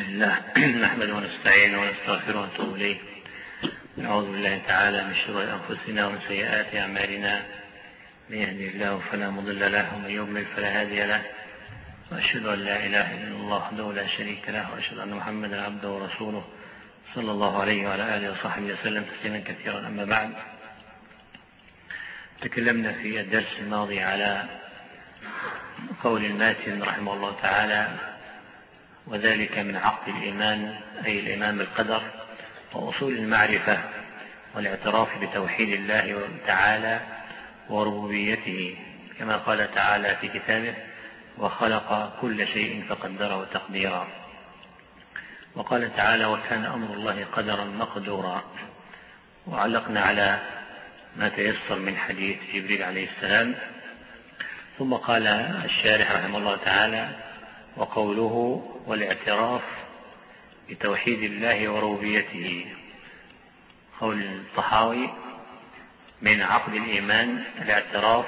لله نحمده ونستعينه ونستغفره ونتوب إليه. نعوذ بالله تعالى من شرور أنفسنا ومن سيئات أعمالنا، من يهده الله فلا مضل له ومن يضلل فلا هادي له، وأشهد أن لا إله إلا الله وحده لا شريك له، وأشهد أن محمدا عبده ورسوله صلى الله عليه وعلى آله وصحبه وسلم تسليما كثيرا. أما بعد، تكلمنا في الدرس الماضي على قول الماتن رحمه الله تعالى: وذلك من عقد الإيمان، أي الإيمان بالقدر، وأصول المعرفة والاعتراف بتوحيد الله تعالى وربوبيته، كما قال تعالى في كتابه: وخلق كل شيء فقدره تقديرا. وقال تعالى: وكان أمر الله قدرا مقدورا. وعلقنا على ما تيسر من حديث جبريل عليه السلام. ثم قال الشارح رحمه الله تعالى: وقوله والاعتراف بتوحيد الله وربوبيته، قول الطحاوي: من عقد الإيمان الاعتراف،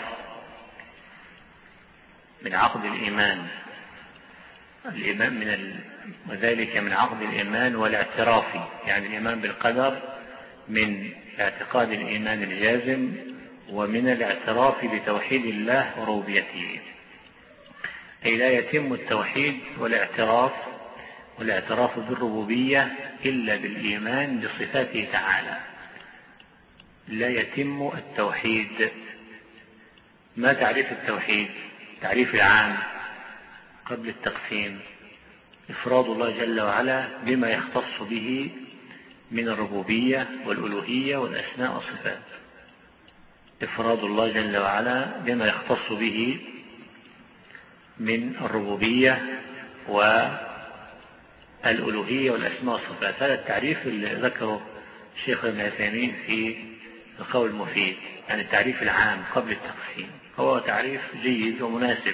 من عقد الإيمان وذلك من عقد الإيمان والاعتراف، يعني الإيمان بالقدر من اعتقاد الإيمان الجازم، ومن الاعتراف بتوحيد الله وربوبيته، أي لا يتم التوحيد والاعتراف بالربوبية إلا بالإيمان بصفاته تعالى. لا يتم التوحيد. ما تعريف التوحيد؟ تعريف العام قبل التقسيم: إفراد الله جل وعلا بما يختص به من الربوبية والألوهية والأسماء والصفات. إفراد الله جل وعلا بما يختص به من الربوبية والألوهية والأسماء والصفات. هذا التعريف اللي ذكره الشيخ ابن عثيمين في القول المفيد، يعني التعريف العام قبل التقسيم، هو تعريف جيد ومناسب.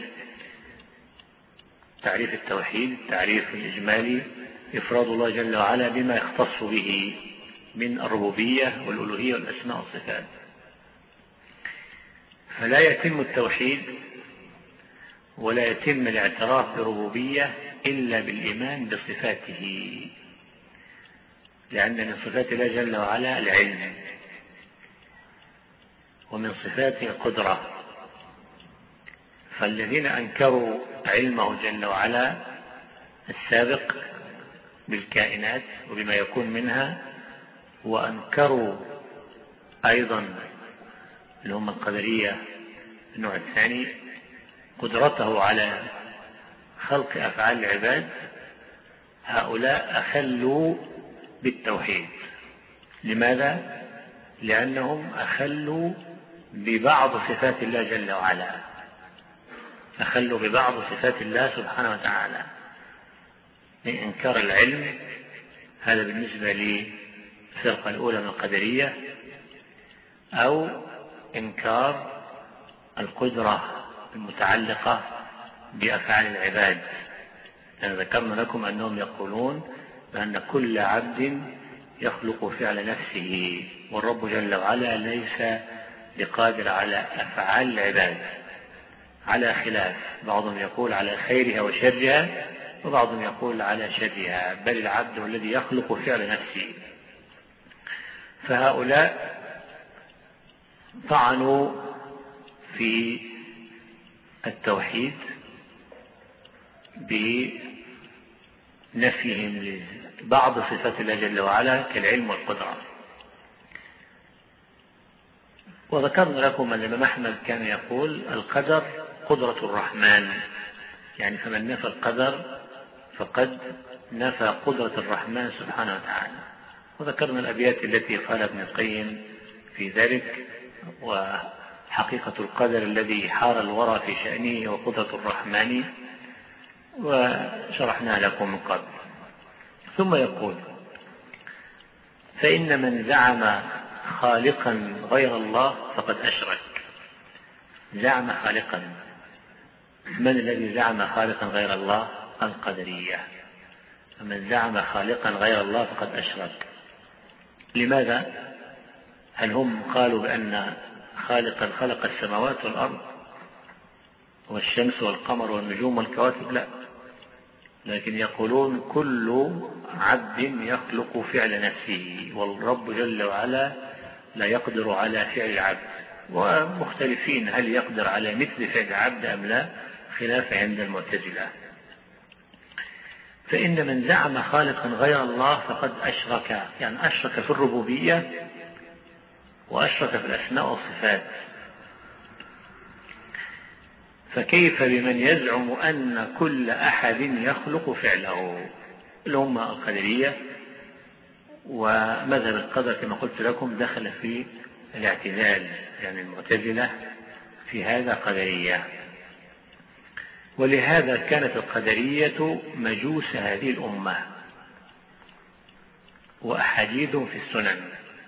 تعريف التوحيد التعريف الإجمالي: إفراد الله جل وعلا بما يختص به من الربوبية والألوهية والأسماء والصفات. فلا يتم التوحيد ولا يتم الاعتراف بربوبية إلا بالإيمان بصفاته، لأن من صفات الله جل وعلا العلم، ومن صفاته القدرة. فالذين أنكروا علمه جل وعلا السابق بالكائنات وبما يكون منها، وأنكروا أيضا اللي هم القدرية النوع الثاني قدرته على خلق أفعال العباد، هؤلاء أخلوا بالتوحيد. لماذا؟ لأنهم أخلوا ببعض صفات الله جل وعلا، أخلوا ببعض صفات الله سبحانه وتعالى، من إنكار العلم. هذا بالنسبة للفرقة الأولى من القدرية، أو إنكار القدرة المتعلقة بأفعال العباد. أنا ذكرنا لكم أنهم يقولون بأن كل عبد يخلق فعل نفسه، والرب جل وعلا ليس بقادر على أفعال العباد، على خلاف. بعضهم يقول على خيرها وشرها، وبعضهم يقول على شرها، بل العبد هو الذي يخلق فعل نفسه. فهؤلاء طعنوا في التوحيد بنفيهم لبعض صفات الله جل وعلا كالعلم والقدرة. وذكرنا لكم أن الإمام أحمد كان يقول: القدر قدرة الرحمن، يعني فمن نفى القدر فقد نفى قدرة الرحمن سبحانه وتعالى. وذكرنا الأبيات التي قال ابن القيم في ذلك: وحقيقة القدر الذي حار الورى في شأنه وقدرة الرحمن، وشرحنا لكم من قبل. ثم يقول: فإن من زعم خالقا غير الله فقد أشرك. زعم خالقا. من الذي زعم خالقا غير الله؟ القدرية. فمن زعم خالقا غير الله فقد أشرك. لماذا؟ هل هم قالوا بأن خالقا خلق السماوات والأرض والشمس والقمر والنجوم والكواكب؟ لا، لكن يقولون كل عبد يخلق فعل نفسه، والرب جل وعلا لا يقدر على فعل العبد، ومختلفين هل يقدر على مثل فعل العبد أم لا، خلاف عند المعتزلة. فإن من زعم خالقا غير الله فقد أشرك، يعني أشرك في الربوبية وأشرك في الأسماء والصفات. فكيف بمن يزعم أن كل أحد يخلق فعله؟ اللي هم القدرية، ومذهب القدر كما قلت لكم دخل في الاعتزال، يعني المعتزلة في هذا قدرية. ولهذا كانت القدرية مجوس هذه الأمة، وأحاديثهم في السنن.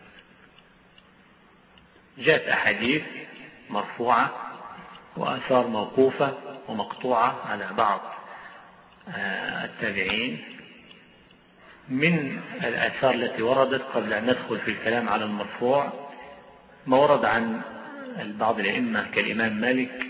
جاءت أحاديث مرفوعة وآثار موقوفة ومقطوعة على بعض التابعين. من الآثار التي وردت قبل أن ندخل في الكلام على المرفوع ما ورد عن بعض الأئمة كالإمام مالك،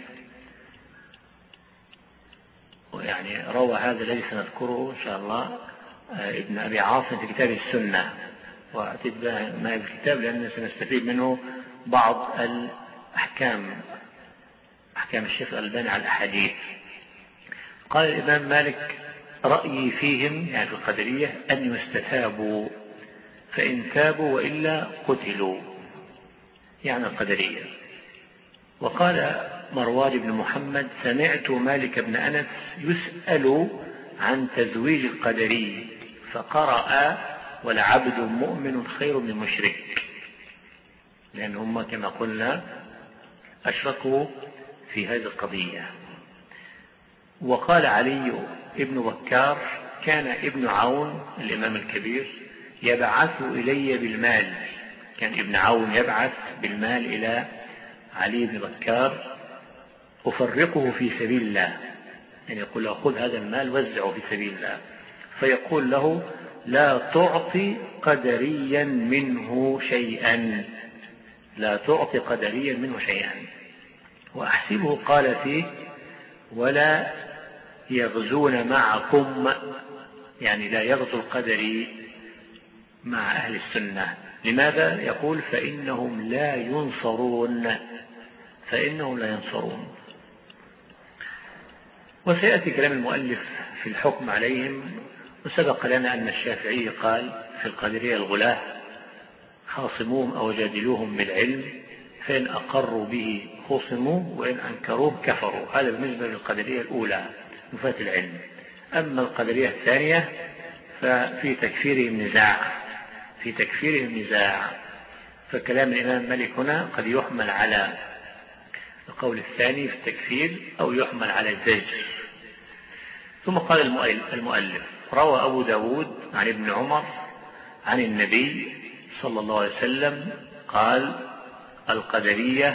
يعني روى هذا الذي سنذكره إن شاء الله ابن أبي عاصم في كتاب السنة، وأتبع ما الكتاب لأننا سنستفيد منه بعض الأحكام، أحكام الشيخ الألباني على الأحاديث. قال الإمام مالك: رأيي فيهم، يعني في القدرية، أن يستتابوا، فإن تابوا وإلا قتلوا، يعني القدرية. وقال مروان بن محمد: سمعت مالك بن أنس يسأل عن تزويج القدري فقرأ: ولعبد مؤمن خير من مشرك، لأن هم كما قلنا أشركوا في هذه القضية. وقال علي ابن بكار: كان ابن عون الإمام الكبير يبعث إلي بالمال، كان ابن عون يبعث بالمال إلى علي بن بكار أفرقه في سبيل الله، يعني يقول له: خذ هذا المال وزعه في سبيل الله. فيقول له: لا تعطي قدريا منه شيئا، لا تعطي قدريا منه شيئا. وأحسبه قال فيه: ولا يغزون معكم، يعني لا يغزو القدري مع أهل السنة. لماذا؟ يقول: فإنهم لا ينصرون، فإنهم لا ينصرون. وسيأتي كلام المؤلف في الحكم عليهم. وسبق لنا أن الشافعي قال في القدرية الغلاة: خاصموهم أو جادلوهم بالعلم، فإن أقروا به خصموا وإن أنكروه كفروا. هذا بالنسبة للقدرية الأولى نفاة العلم. أما القدرية الثانية ففي تكفيرهم نزاع، في تكفيرهم نزاع. فكلام الإمام مالك هنا قد يحمل على القول الثاني في التكفير أو يحمل على الزجر. ثم قال المؤلف: روى أبو داود عن ابن عمر عن النبي صلى الله عليه وسلم قال: القدرية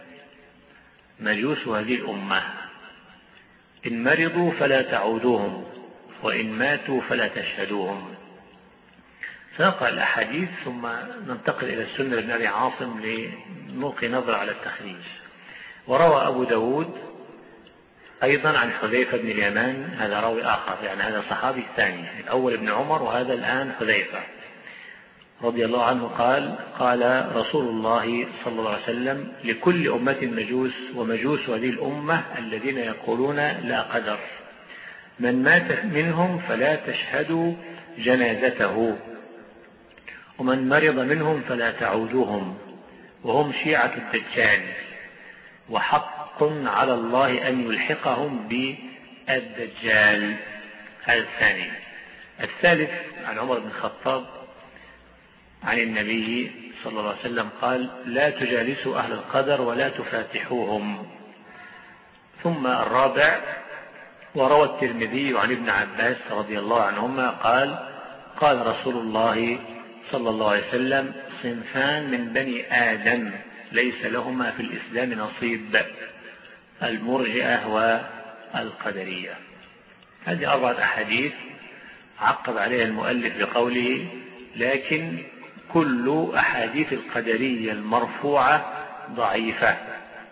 مجوس هذه الأمة، إن مرضوا فلا تعودوهم، وإن ماتوا فلا تشهدوهم. سنقرأ الأحاديث ثم ننتقل إلى السنة لابن أبي عاصم لنلقي نظرة على التخريج. وروى أبو داود أيضا عن حذيفة بن اليمان، هذا راوي آخر، يعني هذا صحابي الثاني، الأول ابن عمر وهذا الآن حذيفة رضي الله عنه قال: قال رسول الله صلى الله عليه وسلم: لكل أمة مجوس، ومجوس هذه الأمة الذين يقولون لا قدر، من مات منهم فلا تشهدوا جنازته، ومن مرض منهم فلا تعودوهم، وهم شيعة الدجال، وحق على الله أن يلحقهم بالدجال. هذا الثاني. الثالث عن عمر بن الخطاب عن النبي صلى الله عليه وسلم قال: لا تجالسوا أهل القدر ولا تفاتحوهم. ثم الرابع: وروى الترمذي عن ابن عباس رضي الله عنهما قال: قال رسول الله صلى الله عليه وسلم: صنفان من بني آدم ليس لهما في الإسلام نصيب، المرجئة والقدرية. هذه 4 أحاديث عقب عليها المؤلف بقوله: لكن كل أحاديث القدرية المرفوعة ضعيفة،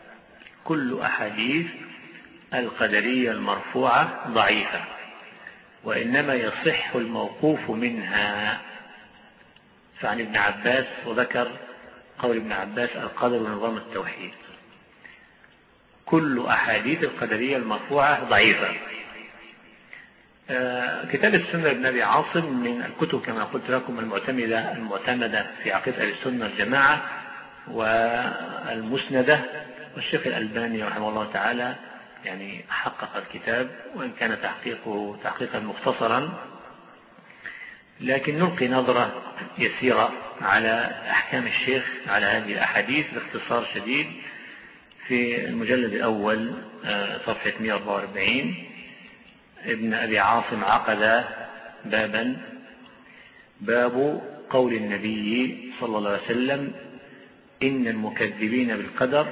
كل أحاديث القدرية المرفوعة ضعيفة. وإنما يصح الموقوف منها. فعن ابن عباس، وذكر قول ابن عباس: القدر ونظام التوحيد. كل أحاديث القدرية المرفوعة ضعيفة. كتاب السنة لابن أبي عاصم من الكتب كما قلت لكم المعتمدة في عقيدة أهل السنة والجماعة والمسندة. والشيخ الألباني رحمه الله تعالى يعني حقق الكتاب، وإن كان تحقيقه تحقيقا مختصرا، لكن نلقي نظرة يسيرة على أحكام الشيخ على هذه الأحاديث باختصار شديد. في المجلد الأول صفحة 144 ابن أبي عاصم عقد بابا: باب قول النبي صلى الله عليه وسلم: إن المكذبين بالقدر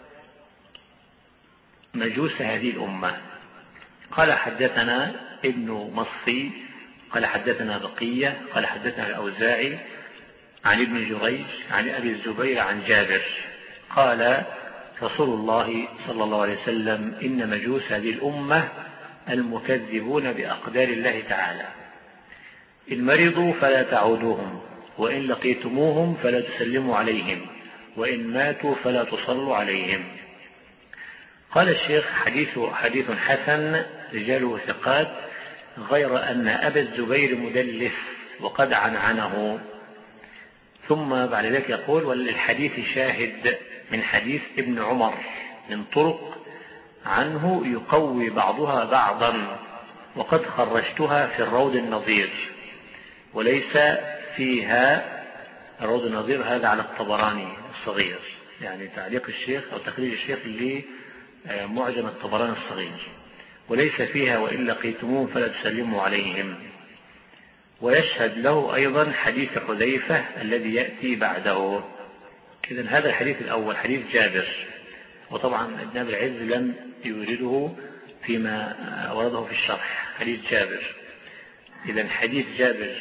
مجوس هذه الأمة. قال: حدثنا ابن مصي قال حدثنا بقية قال حدثنا الأوزاعي عن ابن جريج عن أبي الزبير عن جابر قال: رسول الله صلى الله عليه وسلم: إن مجوس هذه الأمة المكذبون بأقدار الله تعالى، إن مرضوا فلا تعودوهم، وإن لقيتموهم فلا تسلموا عليهم، وإن ماتوا فلا تصلوا عليهم. قال الشيخ: حديث حسن رجاله ثقات، غير أن أبا الزبير مدلس وقد عنعنه. ثم بعد ذلك يقول: وللحديث شاهد من حديث ابن عمر من طرق عنه يقوي بعضها بعضا، وقد خرجتها في الروض النظير، وليس فيها الروض النظير هذا على الطبراني الصغير، يعني تعليق الشيخ أو تخريج الشيخ لمعجم الطبراني الصغير، وليس فيها وإن لقيتموهم فلا تسلموا عليهم. ويشهد له أيضا حديث حذيفة الذي يأتي بعده. إذن هذا الحديث الأول حديث جابر، وطبعا ابن أبي العز لم يورده فيما ورده في الشرح. حديث جابر، إذن حديث جابر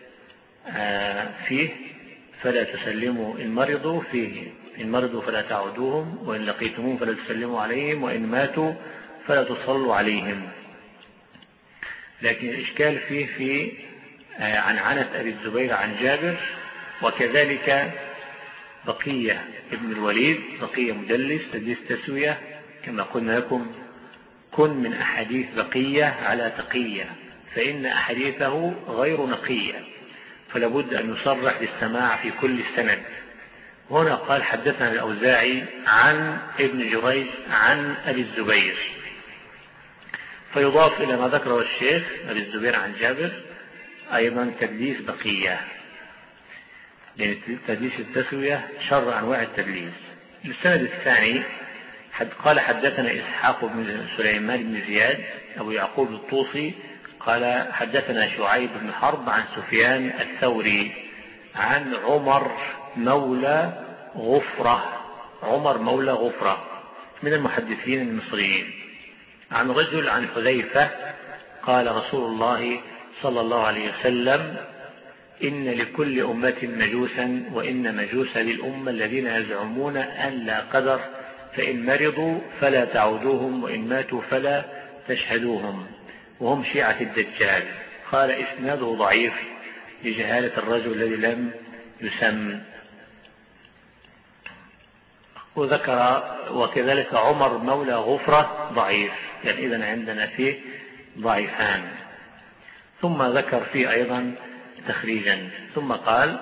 فيه: فلا تسلموا إن مرضوا، فيه: إن مرضوا فلا تعودوهم، وإن لقيتموهم فلا تسلموا عليهم، وإن ماتوا فلا تصلوا عليهم. لكن الإشكال فيه في عنعنة أبي الزبير عن جابر. وكذلك بقية ابن الوليد، بقية مدلس تدليس تسوية، كما قلنا لكم: كن من أحاديث بقية على تقية، فإن أحاديثه غير نقية، فلا بد أن يصرح بالسماع في كل سند. هنا قال: حدثنا الأوزاعي عن ابن جريج عن أبي الزبير، فيضاف إلى ما ذكره الشيخ أبي الزبير عن جابر أيضا تدليس بقية، لأن تدليس التسوية شر أنواع التدليس. السند الثاني قال: حدثنا إسحاق بن سليمان بن زياد أبو يعقوب الطوسي قال: حدثنا شعيب بن حرب عن سفيان الثوري عن عمر مولى غفرة. عمر مولى غفرة من المحدثين المصريين، عن رجل عن حذيفة قال: رسول الله صلى الله عليه وسلم: إن لكل أمة مجوسا، وإن مجوس للأمة الذين يزعمون أن لا قدر، فإن مرضوا فلا تعودوهم، وإن ماتوا فلا تشهدوهم، وهم شيعة الدجال. قال: إسناده ضعيف لجهالة الرجل الذي لم يسم. وذكر وكذلك عمر مولى غفرة ضعيف، يعني إذن عندنا فيه ضعيفان. ثم ذكر فيه أيضا تخريجا، ثم قال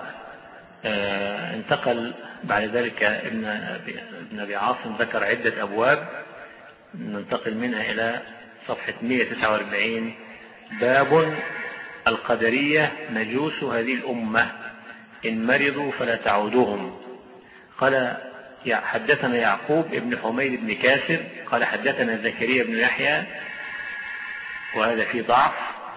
انتقل بعد ذلك ابن أبي عاصم ذكر عدة أبواب، ننتقل منها إلى صفحة 149: باب القدرية مجوس هذه الأمة، إن مرضوا فلا تعودوهم. قال: حدثنا يعقوب ابن حميد بن كاسر قال: حدثنا زكريا بن يحيى، وهذا فيه ضعف.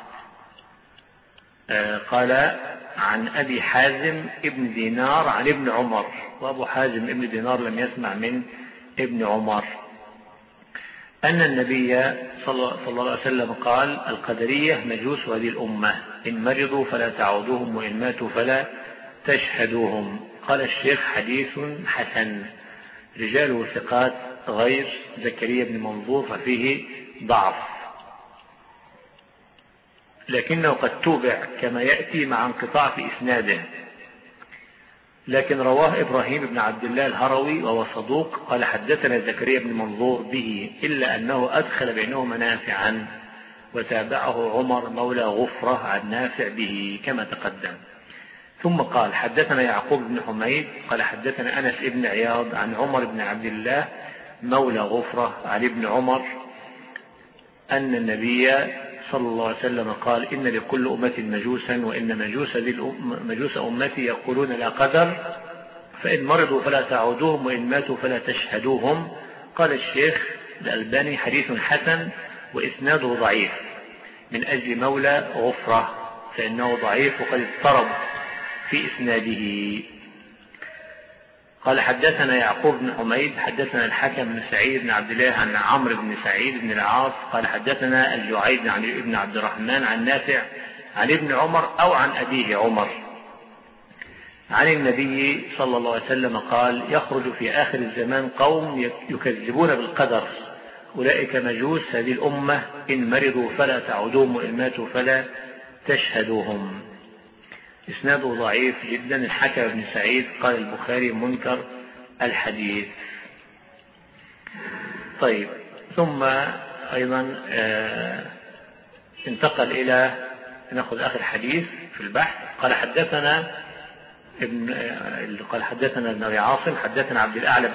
قال: عن أبي حازم ابن دينار عن ابن عمر، وأبو حازم ابن دينار لم يسمع من ابن عمر، أن النبي صلى الله عليه وسلم قال: القدرية مجوس هذه الأمة، إن مرضوا فلا تعودوهم، وإن ماتوا فلا تشهدوهم. قال الشيخ: حديث حسن رجاله ثقات غير زكريا بن منظور ففيه ضعف. لكنه قد توبع كما يأتي مع انقطاع في إسناده، لكن رواه إبراهيم بن عبد الله الهروي وهو صدوق قال حدثنا زكريا بن منظور به إلا أنه أدخل بينهما نافعا، وتابعه عمر مولى غفرة عن نافع به كما تقدم. ثم قال حدثنا يعقوب بن حميد قال حدثنا أنس بن عياض عن عمر بن عبد الله مولى غفرة عن ابن عمر أن النبي صلى الله عليه وسلم قال إن لكل أمة مجوسا، وإن مجوس أمتي يقولون لا قدر، فإن مرضوا فلا تعودوهم، وإن ماتوا فلا تشهدوهم. قال الشيخ الألباني حديث حسن وإسناده ضعيف من أجل مولى غفرة، فإنه ضعيف وقد اضطرب في إسناده. قال حدثنا يعقوب بن حميد حدثنا الحكم بن سعيد بن عبد الله عن عمرو بن سعيد بن العاص قال حدثنا الجعيد عن ابن عبد الرحمن عن نافع عن ابن عمر أو عن أبيه عمر عن النبي صلى الله عليه وسلم قال يخرج في آخر الزمان قوم يكذبون بالقدر، أولئك مجوس هذه الأمة، إن مرضوا فلا تعودوهم، وإن ماتوا فلا تشهدوهم. إسناده ضعيف جدا. الحكم بن سعيد قال البخاري منكر الحديث. طيب، ثم أيضا انتقل إلى نأخذ آخر حديث في البحث. قال حدثنا ابن أبي عاصم حدثنا عبد الأعلى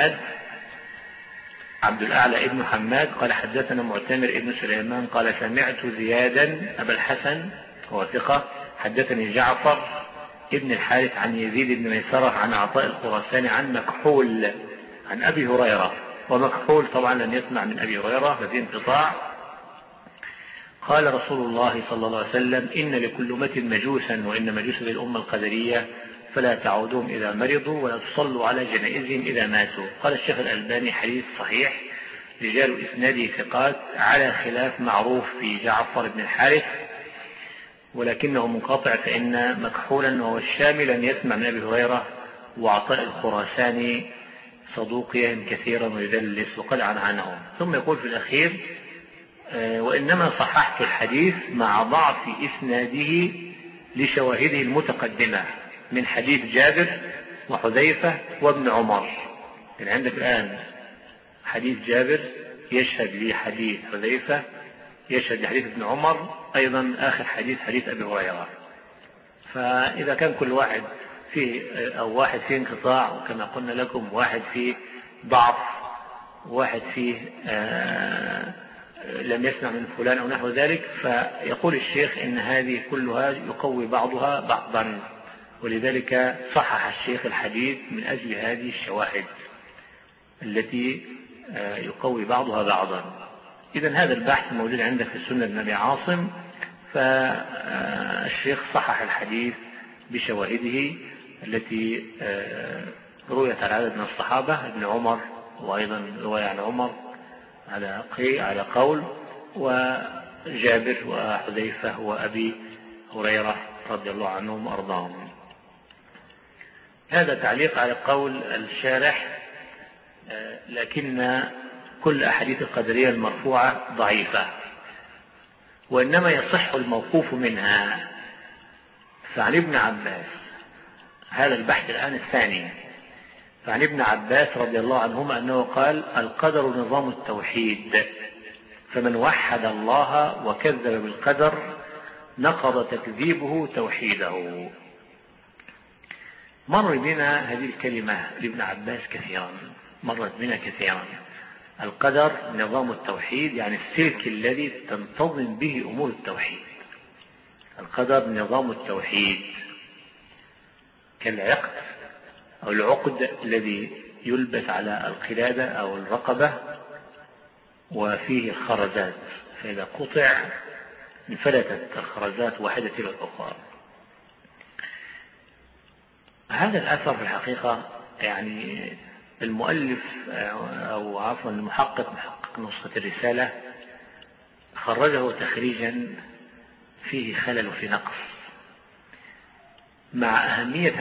ابن حماد قال حدثنا معتمر ابن سليمان قال سمعت زيادا أبا الحسن هو ثقة حدثني جعفر ابن الحارث عن يزيد بن ميسرة عن عطاء الخراساني عن مكحول عن أبي هريرة، ومكحول طبعا لم يسمع من أبي هريرة ففي انقطاع. قال رسول الله صلى الله عليه وسلم إن لكل أمة مجوسا، وإن مجوس الأمة القدرية، فلا تعودوهم إذا مرضوا ولا تصلوا على جنائزهم إذا ماتوا. قال الشيخ الألباني حديث صحيح، رجال إسناده ثقات على خلاف معروف في جعفر بن الحارث، ولكنه منقطع، فإن مكحولا وهو الشامي لم يسمع من أبي هريرة، وعطاء الخراساني صدوق يهم كثيرا ويدلس وقد عنه. ثم يقول في الأخير وإنما صححت الحديث مع ضعف إسناده لشواهده المتقدمة من حديث جابر وحذيفة وابن عمر. يعني عندك الآن حديث جابر يشهد لحديث حذيفة، يشهد لحديث ابن عمر، أيضا آخر حديث أبي هريرة. فإذا كان كل واحد فيه أو واحد فيه انقطاع، وكما قلنا لكم واحد فيه ضعف، واحد فيه لم يسمع من فلان أو نحو ذلك، فيقول الشيخ إن هذه كلها يقوي بعضها بعضا، ولذلك صحح الشيخ الحديث من أجل هذه الشواهد التي يقوي بعضها بعضا. إذن هذا البحث موجود عندك في السنة بن أبي عاصم، فالشيخ صحح الحديث بشواهده التي رويت على عدد من الصحابة، ابن عمر، وأيضا رواية عن عمر على قول، وجابر وحذيفة وأبي هريرة رضي الله عنهم وأرضاهم. هذا تعليق على قول الشارح، لكن كل أحاديث القدرية المرفوعة ضعيفة، وإنما يصح الموقوف منها. فعن ابن عباس، هذا البحث الآن الثاني، فعن ابن عباس رضي الله عنهما أنه قال القدر نظام التوحيد، فمن وحد الله وكذب بالقدر نقض تكذيبه توحيده. مر بنا هذه الكلمة لابن عباس كثيرا، مرت بنا كثيرا. القدر نظام التوحيد، يعني السلك الذي تنتظم به أمور التوحيد. القدر نظام التوحيد كالعقد أو العقد الذي يلبس على القلادة أو الرقبة وفيه الخرزات، فإذا قطع انفلتت الخرزات واحدة إلى الأخرى. هذا الأثر في الحقيقة يعني المؤلف أو عفوا المحقق نسخة الرسالة خرجه تخريجا فيه خلل وفي نقص، مع أهمية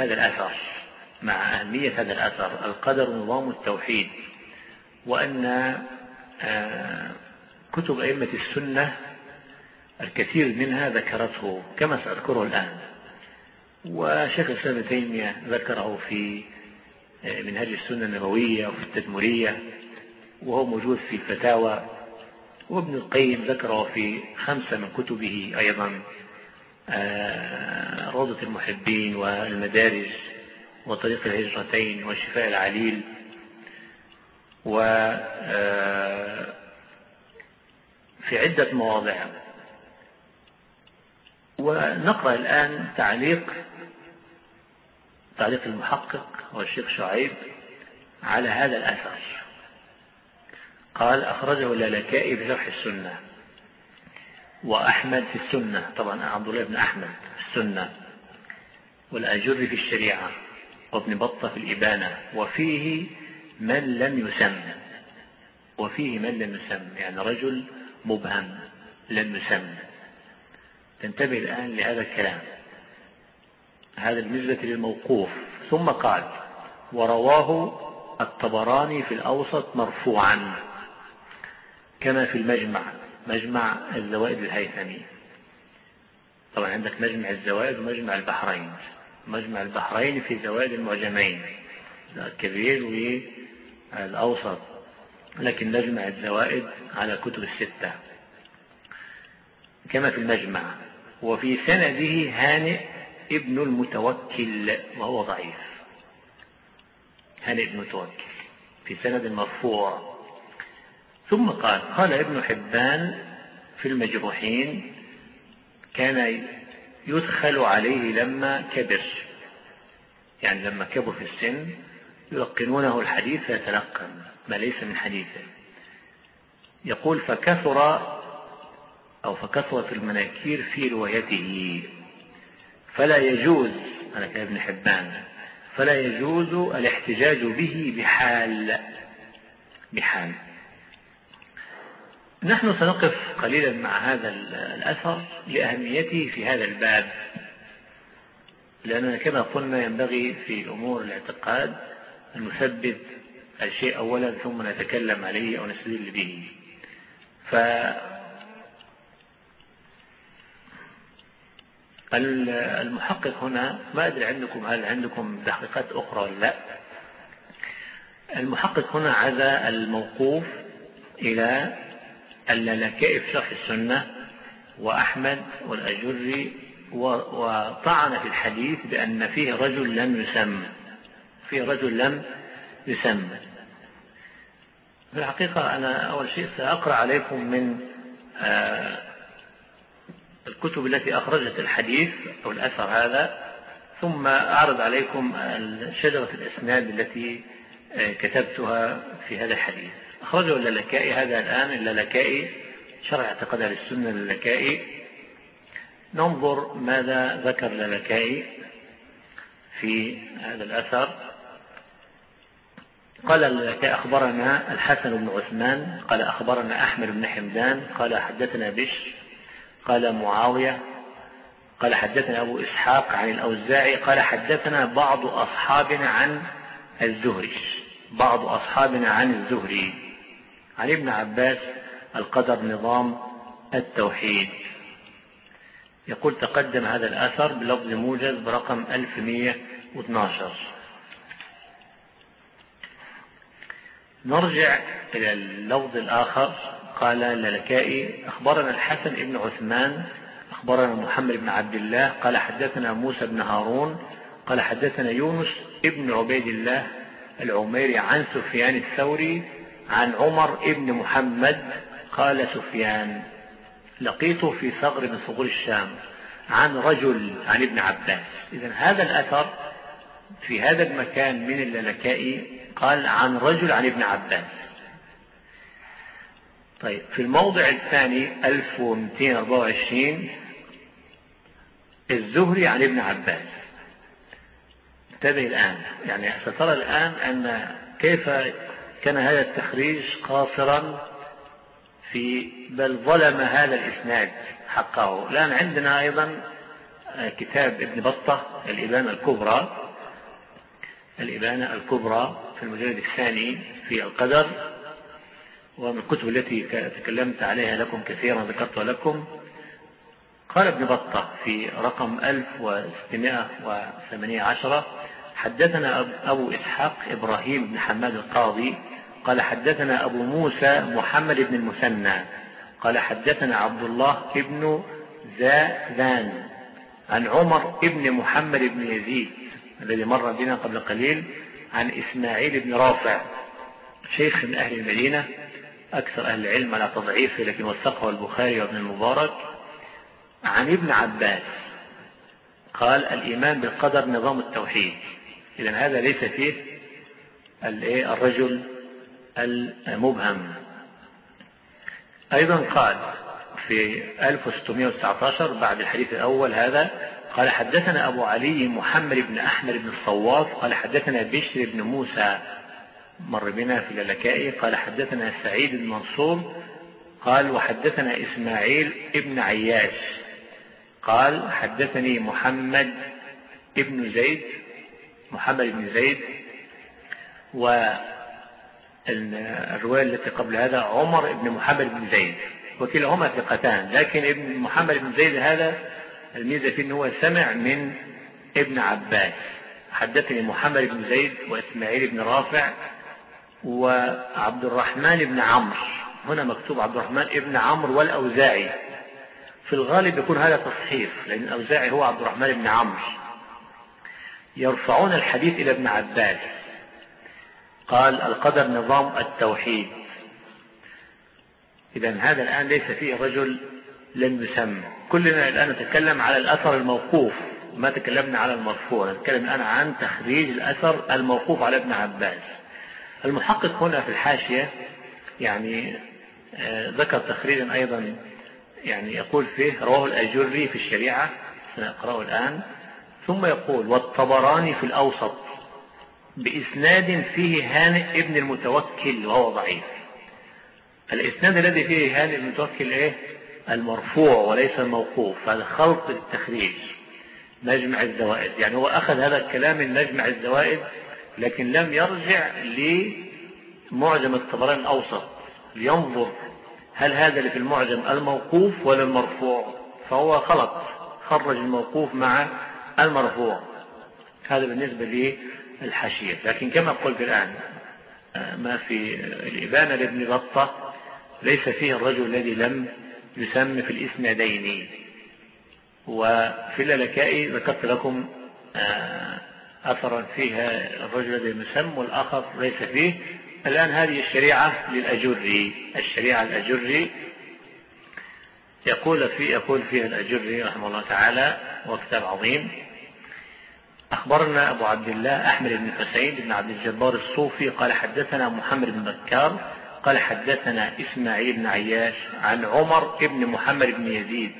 هذا الأثر القدر نظام التوحيد، وأن كتب أئمة السنة الكثير منها ذكرته كما سأذكره الآن، وشيخ الإسلام ابن تيمية ذكره في منهاج السنة النبوية وفي التدمرية، وهو موجود في الفتاوى، وابن القيم ذكره في 5 من كتبه أيضا، روضة المحبين والمدارج وطريق الهجرتين وشفاء العليل، وفي عدة مواضع. ونقرأ الآن تعليق المحقق والشيخ شعيب على هذا الأثر. قال: أخرجه اللالكائي بشرح السنة، وأحمد في السنة، طبعا عبد الله بن أحمد في السنة، والأجري في الشريعة، وابن بطة في الإبانة، وفيه من لم يسم، يعني رجل مبهم لم يسم. تنتبه الآن لهذا الكلام، هذا بالنسبة للموقوف. ثم قال: ورواه الطبراني في الأوسط مرفوعا كما في مجمع الزوائد الهيثمي. طبعا عندك مجمع الزوائد ومجمع البحرين. مجمع البحرين في زوائد المعجمين، الكبير والأوسط، لكن مجمع الزوائد على كتب الستة كما في المجمع. وفي سنده هانئ ابن المتوكل، وهو ضعيف. هانئ ابن المتوكل في سند مرفوع. ثم قال ابن حبان في المجروحين: كان يدخل عليه لما كبر، يعني لما كبر في السن يلقنونه الحديث فيتلقن ما ليس من حديثه. يقول: فكثرت المناكير في روايته، فلا يجوز، أنا كابن حبان، فلا يجوز الاحتجاج به بحال. نحن سنقف قليلا مع هذا الأثر لأهميته في هذا الباب، لأننا كما قلنا ينبغي في أمور الاعتقاد أن نثبت الشيء أولا ثم نتكلم عليه أو نستدل به. فالمحقق هنا، ما أدري هل عندكم تحقيقات أخرى ولا لا. المحقق هنا عزى الموقوف إلى اللالكائي في شرح السنة وأحمد والأجري، وطعن في الحديث بأن فيه رجل لم يسمى. في الحقيقة أنا أول شيء سأقرأ عليكم من الكتب التي أخرجت الحديث أو الأثر هذا، ثم أعرض عليكم شجرة الإسناد التي كتبتها في هذا الحديث. أخرجه اللالكائي هذا الآن، اللالكائي شرح اعتقاد أهل السنة اللالكائي. ننظر ماذا ذكر اللالكائي في هذا الأثر. قال اللالكائي: أخبرنا الحسن بن عثمان قال أخبرنا أحمد بن حمدان قال حدثنا بشر قال معاوية قال حدثنا أبو إسحاق عن الأوزاعي قال حدثنا بعض أصحابنا عن الزهري عن ابن عباس: القدر نظام التوحيد. يقول: تقدم هذا الأثر بلفظ موجز برقم 1112. نرجع إلى اللفظ الآخر. قال اللالكائي: أخبرنا الحسن بن عثمان أخبرنا محمد بن عبد الله قال حدثنا موسى بن هارون قال حدثنا يونس ابن عبيد الله العميري عن سفيان الثوري عن عمر ابن محمد قال سفيان: لقيته في ثغر من ثغور الشام عن رجل عن ابن عباس. إذن هذا الأثر في هذا المكان من اللالكائي قال عن رجل عن ابن عباس. طيب، في الموضع الثاني 1224 الزهري عن ابن عباس. انتبه الآن، يعني سترى الآن أن كيف كان هذا التخريج قاصرا بل ظلم هذا الإسناد حقه. الآن عندنا أيضا كتاب ابن بطة الإبانة الكبرى في المجلد الثاني في القدر، ومن الكتب التي تكلمت عليها لكم كثيرا ذكرتها لكم. قال ابن بطة في رقم 1618: حدثنا أبو إسحاق إبراهيم بن حماد القاضي قال حدثنا أبو موسى محمد بن المثنى قال حدثنا عبد الله بن زاذان عن عمر بن محمد بن يزيد الذي مر بنا قبل قليل عن إسماعيل بن رافع شيخ من أهل المدينة أكثر أهل العلم على تضعيفه لكن وثقه البخاري وابن المبارك عن ابن عباس قال الإيمان بالقدر نظام التوحيد. إذن هذا ليس فيه الرجل المبهم. أيضا قال في 1619 بعد الحديث الأول هذا قال حدثنا أبو علي محمد بن أحمد بن الصواف قال حدثنا بشر بن موسى مر بنا في اللالكائي قال حدثنا سعيد بن منصور قال وحدثنا إسماعيل بن عياش قال حدثني محمد بن زيد والرواية التي قبل هذا عمر بن محمد بن زيد وكلاهما ثقتان، لكن ابن محمد بن زيد هذا الميزة فيه أنه سمع من ابن عباس. حدثني محمد بن زيد وإسماعيل بن رافع وعبد الرحمن بن عمرو، هنا مكتوب عبد الرحمن بن عمرو والأوزاعي، في الغالب يكون هذا تصحيف لأن الأوزاعي هو عبد الرحمن بن عمرو، يرفعون الحديث إلى ابن عباس قال القدر نظام التوحيد. إذن هذا الآن ليس فيه رجل لم يسمى. كلنا الآن نتكلم على الأثر الموقوف، ما تكلمنا على المرفوع، نتكلم الآن عن تخريج الأثر الموقوف على ابن عباس. المحقق هنا في الحاشية يعني ذكر تخريجا أيضا، يعني يقول فيه رواه الأجري في الشريعة سنقرأه الآن، ثم يقول والطبراني في الأوسط بإسناد فيه هانئ ابن المتوكل وهو ضعيف. الإسناد الذي فيه هانئ ابن المتوكل المرفوع وليس الموقوف، هذا خلط التخريج نجمع الزوائد، يعني هو أخذ هذا الكلام من نجمع الزوائد لكن لم يرجع لمعجم الطبراني الأوسط لينظر هل هذا اللي في المعجم الموقوف ولا المرفوع، فهو خلط، خرج الموقوف مع المرفوع. هذا بالنسبة للحاشية. لكن كما قلت الآن ما في الإبانة لابن بطة ليس فيه الرجل الذي لم يسمى في الإسنادين، وفي اللالكائي ذكرت لكم أثرا فيها الرجل الذي يسمى والآخر ليس فيه. الآن هذه الشريعة للأجري، الشريعة الأجري يقول فيها الأجري رحمه الله تعالى وكتاب عظيم. أخبرنا أبو عبد الله أحمد بن حسين بن عبد الجبار الصوفي قال حدثنا محمد بن بكار قال حدثنا إسماعيل بن عياش عن عمر بن محمد بن يزيد.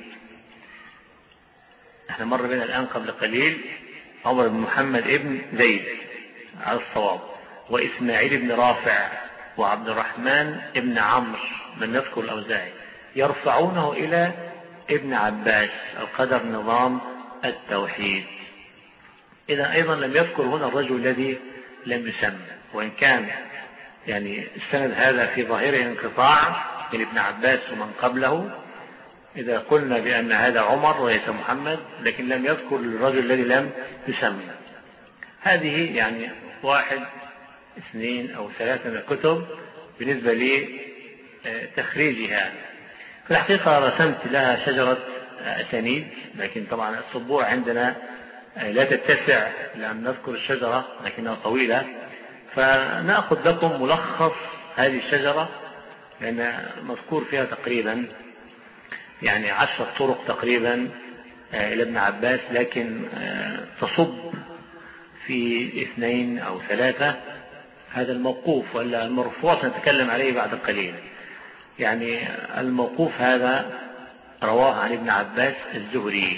احنا مر بنا الآن قبل قليل عمر بن محمد بن زيد على الصواب، وإسماعيل بن رافع وعبد الرحمن بن عمرو من نذكر الأوزاعي، يرفعونه إلى ابن عباس القدر نظام التوحيد. إذا أيضا لم يذكر هنا الرجل الذي لم يسمى، وإن كان يعني السند هذا في ظاهره انقطاع من ابن عباس ومن قبله إذا قلنا بأن هذا عمر وليس محمد، لكن لم يذكر الرجل الذي لم يسمى. هذه يعني 1 2 أو 3 من الكتب بالنسبة لتخريجها. في الحقيقة رسمت لها شجرة أسانيد، لكن طبعا السبوع عندنا لا تتسع لأن نذكر الشجرة لكنها طويلة، فنأخذ لكم ملخص هذه الشجرة لأن مذكور فيها تقريبا يعني 10 طرق تقريبا إلى ابن عباس، لكن تصب في 2 أو 3 هذا الموقوف، ولا المرفوع سنتكلم عليه بعد قليل. يعني الموقوف هذا رواه عن ابن عباس الزهري،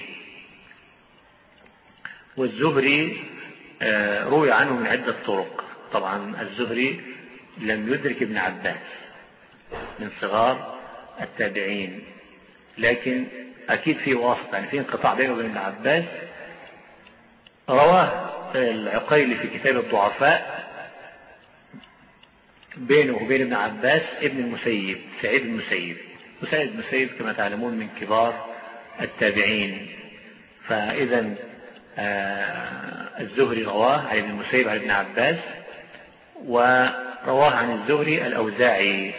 والزهري روي عنه من عدة طرق. طبعا الزهري لم يدرك ابن عباس، من صغار التابعين، لكن أكيد في واسطة، يعني في انقطاع بينه وبين ابن عباس. رواه العقيلي في كتاب الضعفاء بينه وبين ابن عباس ابن المسيب سعيد المسيب، وسعيد المسيب كما تعلمون من كبار التابعين. فإذا الزهري رواه عن ابن المسيب عن ابن عباس، ورواه عن الزهري الأوزاعي.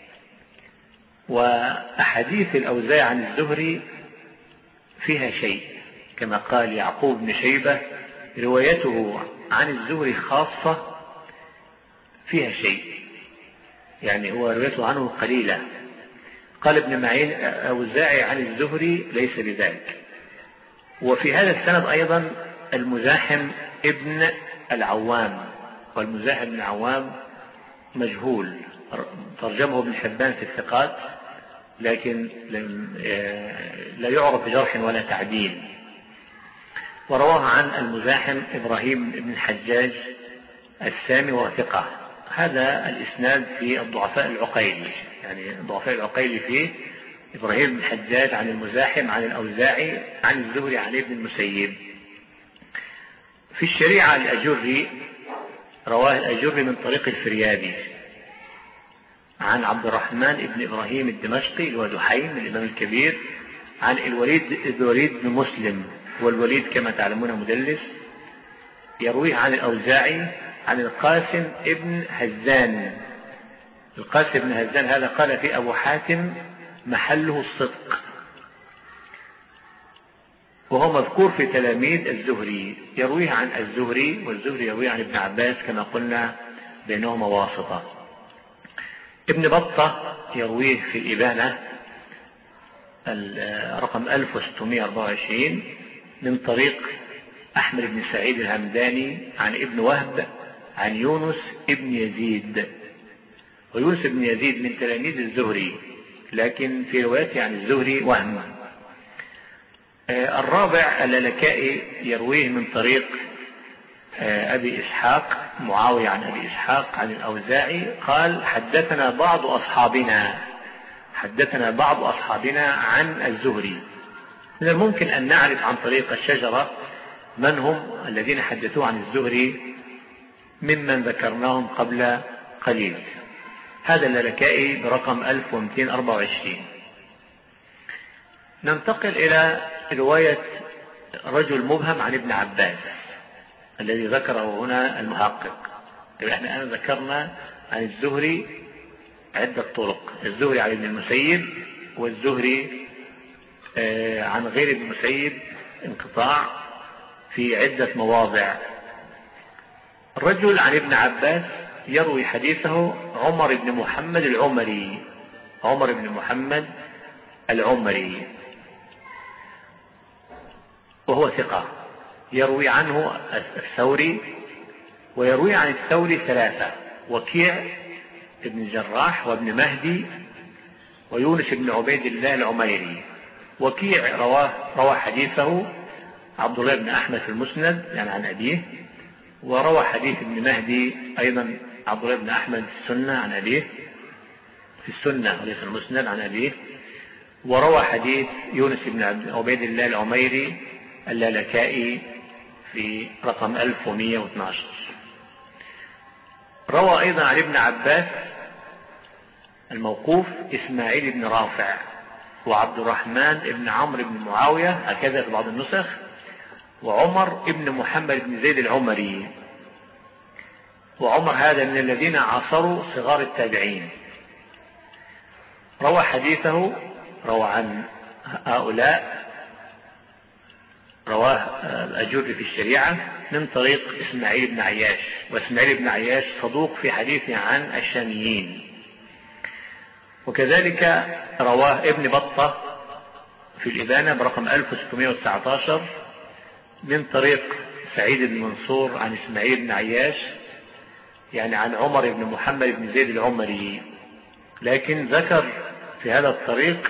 وأحاديث الأوزاعي عن الزهري فيها شيء، كما قال يعقوب بن شيبة: روايته عن الزهري خاصة فيها شيء، يعني هو روايته عنه قليلة. قال ابن معين: أوزاعي عن الزهري ليس بذلك. وفي هذا السند أيضا المزاحم ابن العوام، والمزاحم ابن العوام مجهول، ترجمه ابن حبان في الثقات، لكن لا يعرف بجرح ولا تعديل. ورواه عن المزاحم إبراهيم بن الحجاج السامي وثقة. هذا الإسناد في الضعفاء العقيلي، يعني الضعفاء العقيلي فيه إبراهيم بن الحجاج عن المزاحم عن الأوزاعي عن الزهري عن ابن المسيب. في الشريعة الأجري رواه الأجري من طريق الفريابي عن عبد الرحمن بن إبراهيم الدمشقي اللي هو دحيم الإمام الكبير، عن الوليد بن مسلم، والوليد كما تعلمون مدلس، يرويه عن الأوزاعي عن القاسم ابن هزان. القاسم بن هزان هذا قال في أبو حاتم محله الصدق، وهو مذكور في تلاميذ الزهري، يرويه عن الزهري، والزهري يرويه عن ابن عباس كما قلنا بينهما واسطة. ابن بطة يرويه في الإبانة رقم 1624 من طريق أحمد بن سعيد الهمداني عن ابن وهب عن يونس ابن يزيد، ويونس ابن يزيد من تلاميذ الزهري، لكن في روايته عن الزهري وهم. الرابع اللالكائي يرويه من طريق أبي إسحاق معاوية عن أبي إسحاق عن الأوزاعي قال: حدثنا بعض أصحابنا عن الزهري. من الممكن أن نعرف عن طريق الشجرة من هم الذين حدثوا عن الزهري ممن ذكرناهم قبل قليل. هذا اللالكائي برقم 1224. ننتقل إلى رواية رجل مبهم عن ابن عباس الذي ذكره هنا المحقق. احنا الآن ذكرنا عن الزهري عدة طرق: الزهري عن ابن المسيب، والزهري عن غير ابن المسيب انقطاع في عدة مواضع. الرجل عن ابن عباس يروي حديثه عمر بن محمد العمري، وهو ثقة، يروي عنه الثوري، ويروي عن الثوري ثلاثة: وكيع ابن الجراح وابن مهدي ويونس بن عبيد الله العميري. وكيع روى حديثه عبد الله بن أحمد في المسند يعني عن أبيه، وروى حديث ابن مهدي أيضا عبد الله بن أحمد في السنة عن أبيه، في السنة وليس المسند عن أبيه، وروى حديث يونس بن عبيد الله العميري اللالكائي في رقم 1112. روى أيضا عن ابن عباس الموقوف إسماعيل بن رافع وعبد الرحمن بن عمرو بن معاوية، هكذا في بعض النسخ، وعمر بن محمد بن زيد العمري. وعمر هذا من الذين عاصروا صغار التابعين. روى حديثه، روى عن هؤلاء، رواه الأجري في الشريعة من طريق إسماعيل بن عياش، وإسماعيل بن عياش صدوق في حديثه عن الشاميين. وكذلك رواه ابن بطة في الإبانة برقم 1619 من طريق سعيد بن منصور عن إسماعيل بن عياش يعني عن عمر بن محمد بن زيد العمري، لكن ذكر في هذا الطريق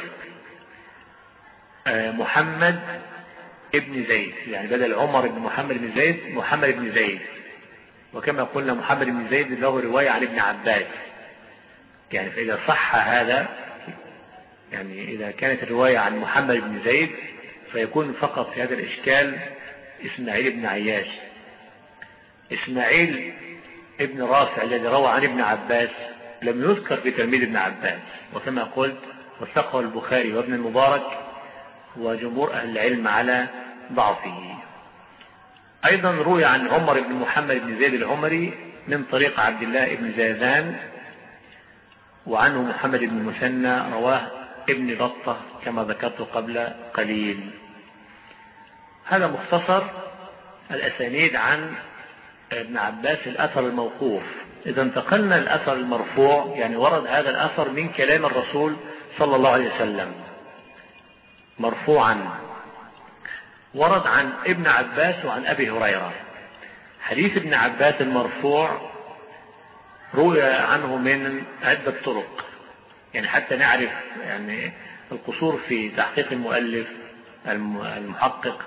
محمد ابن زيد، يعني بدل عمر بن محمد بن زيد محمد بن زيد. وكما قلنا محمد بن زيد له رواية عن ابن عباس، يعني فإذا صح هذا، يعني إذا كانت الرواية عن محمد بن زيد فيكون فقط في هذا الإشكال إسماعيل بن عياش. إسماعيل ابن رافع الذي روى عن ابن عباس لم يذكر في تلميذ ابن عباس، وكما قلت وثقه البخاري وابن المبارك وجمهور أهل العلم على ضعفه. أيضا روي عن عمر بن محمد بن زيد العمري من طريق عبد الله بن زيدان، وعنه محمد بن المثنى رواه ابن بطة كما ذكرت قبل قليل. هذا مختصر الأسانيد عن ابن عباس الأثر الموقوف. إذا انتقلنا الأثر المرفوع، يعني ورد هذا الأثر من كلام الرسول صلى الله عليه وسلم مرفوعا، ورد عن ابن عباس وعن أبي هريرة. حديث ابن عباس المرفوع روي عنه من عدة طرق، يعني حتى نعرف يعني القصور في تحقيق المؤلف المحقق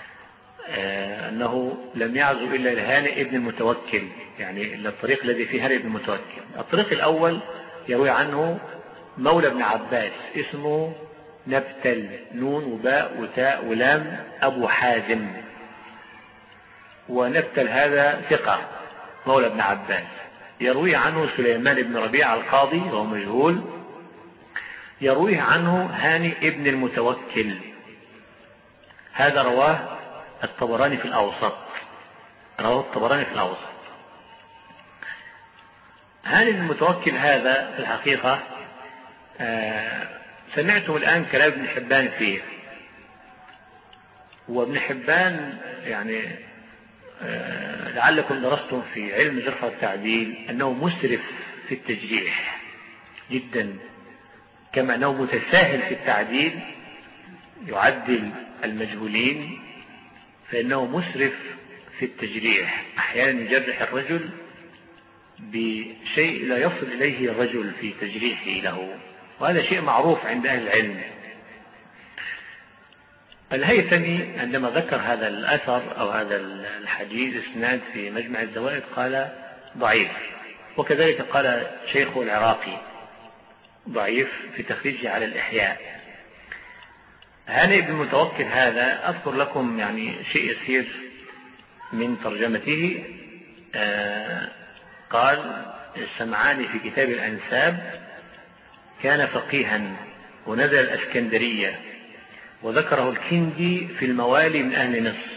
أنه لم يعزو إلا لهانئ ابن المتوكل، يعني الطريق الذي فيه هانئ ابن المتوكل. الطريق الأول يروي عنه مولى ابن عباس اسمه نبتل، نون وباء وتاء ولام، أبو حازم. ونبتل هذا ثقة مولى ابن عباس. يروي عنه سليمان بن ربيع القاضي وهو مجهول. يرويه عنه هانئ ابن المتوكل، هذا رواه الطبراني في الأوسط، رواه الطبراني في الأوسط. هانئ بن المتوكل هذا في الحقيقة سمعتم الآن كلام ابن حبان فيه، وابن حبان يعني لعلكم درستم في علم الجرح والتعديل أنه مسرف في التجريح جدا، كما أنه متساهل في التعديل يعدل المجهولين، فإنه مسرف في التجريح. أحيانا يجرح الرجل بشيء لا يصل إليه الرجل في تجريحه له، وهذا شيء معروف عند أهل العلم. الهيثمي عندما ذكر هذا الأثر أو هذا الحديث إسناد في مجمع الزوائد قال ضعيف، وكذلك قال شيخه العراقي ضعيف في تخريجه على الإحياء. هانئ بن المتوكل هذا أذكر لكم يعني شيء يسير من ترجمته. قال السمعاني في كتاب الأنساب كان فقيها ونزل الأسكندرية، وذكره الكندي في الموالي من أهل مصر.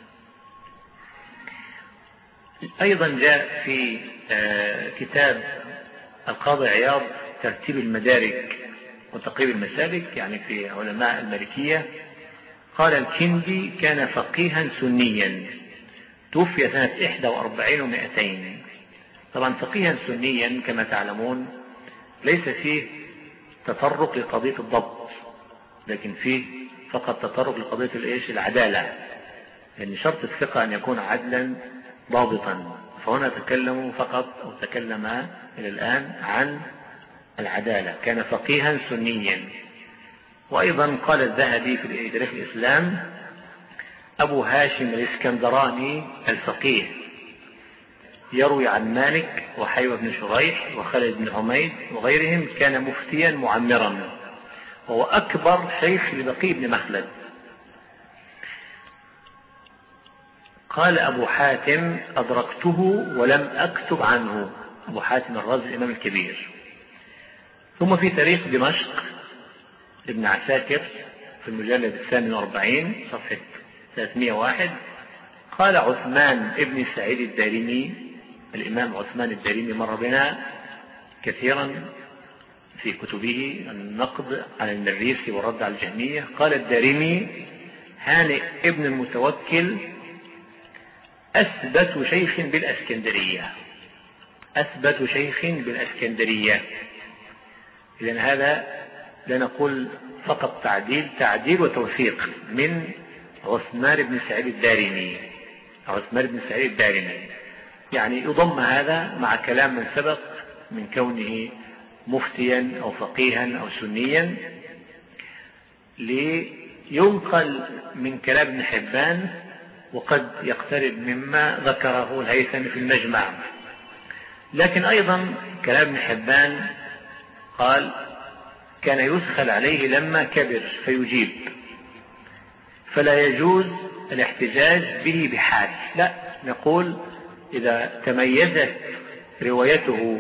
أيضا جاء في كتاب القاضي عياض ترتيب المدارك وتقريب المسالك، يعني في علماء المالكية، قال الكندي كان فقيها سنيا توفي سنة 41 و200. طبعا فقيها سنيا كما تعلمون ليس فيه تطرق لقضية الضبط، لكن فيه فقط تطرق لقضية العدالة، يعني شرط الثقة أن يكون عدلا ضابطا. فهنا تكلموا فقط أو تكلم إلى الآن عن العدالة. كان فقيها سنيا. وأيضا قال الذهبي في تاريخ الإسلام أبو هاشم الإسكندراني الفقيه يروي عن مالك وحيوة بن شريح وخالد بن حميد وغيرهم كان مفتيا معمرا، وهو أكبر شيخ لبقي بن مخلد. قال أبو حاتم أدركته ولم أكتب عنه، أبو حاتم الرازي الإمام الكبير. ثم في تاريخ دمشق ابن عساكر في المجلد 48 صفحة 301 قال عثمان ابن سعيد الدارمي، الإمام عثمان الدارمي مر بنا كثيرا في كتبه النقد على المريسي والرد على الجهمية. قال الدارمي هانئ ابن المتوكل أثبت شيخ بالأسكندرية، أثبت شيخ بالأسكندرية. إذن هذا لا نقول فقط تعديل وتوثيق من عثمان بن سعيد الدارمي، عثمان بن سعيد الدارمي، يعني يضم هذا مع كلام من سبق من كونه مفتيا أو فقيها أو سنيا، لينقل من كلام ابن حبان، وقد يقترب مما ذكره الهيثمي في المجمع. لكن أيضا كلام ابن حبان قال كان يسخل عليه لما كبر فيجيب، فلا يجوز الاحتجاج به بحال. لا، نقول إذا تميزت روايته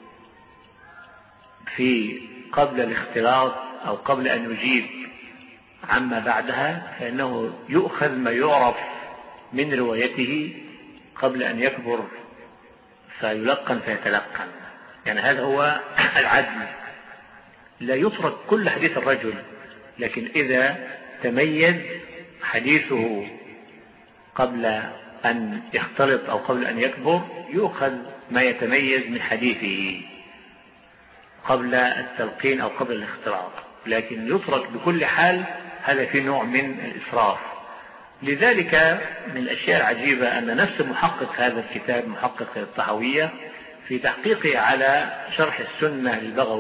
في قبل الاختلاط أو قبل أن يجيب عما بعدها فإنه يؤخذ ما يعرف من روايته قبل أن يكبر فيلقن فيتلقن. يعني هذا هو العدل، لا يترك كل حديث الرجل، لكن إذا تميز حديثه قبل أن يختلط أو قبل أن يكبر يؤخذ ما يتميز من حديثه قبل التلقين أو قبل الاختلاط، لكن يترك بكل حال، هذا في نوع من الإسراف. لذلك من الأشياء العجيبة أن نفس محقق هذا الكتاب، محقق الطحاوية، في تحقيقه على شرح السنة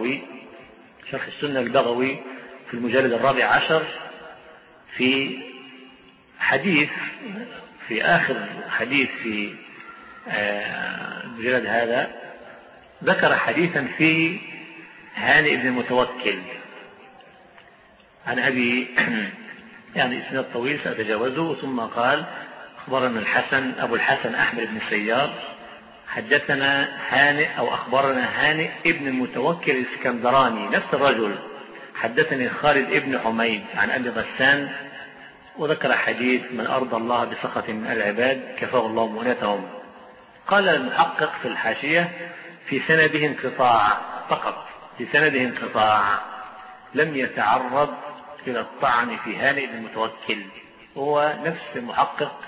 للبغوي في المجلد 14 في حديث، في آخر حديث في المجلد هذا، ذكر حديثا في هانئ بن المتوكل عن أبي، يعني اسناد طويل سأتجاوزه، ثم قال: أخبرنا أبو الحسن أحمد بن سيار حدثنا هانئ أو أخبرنا هانئ ابن المتوكل الاسكندراني نفس الرجل حدثني خالد ابن حميد عن أبي غسان، وذكر حديث: من أرضى الله بسخط من العباد كفاه الله مؤنتهم. قال المحقق في الحاشية: في سنده انقطاع فقط، في سنده انقطاع، لم يتعرض إلى الطعن في هانئ بن المتوكل. هو نفس المحقق،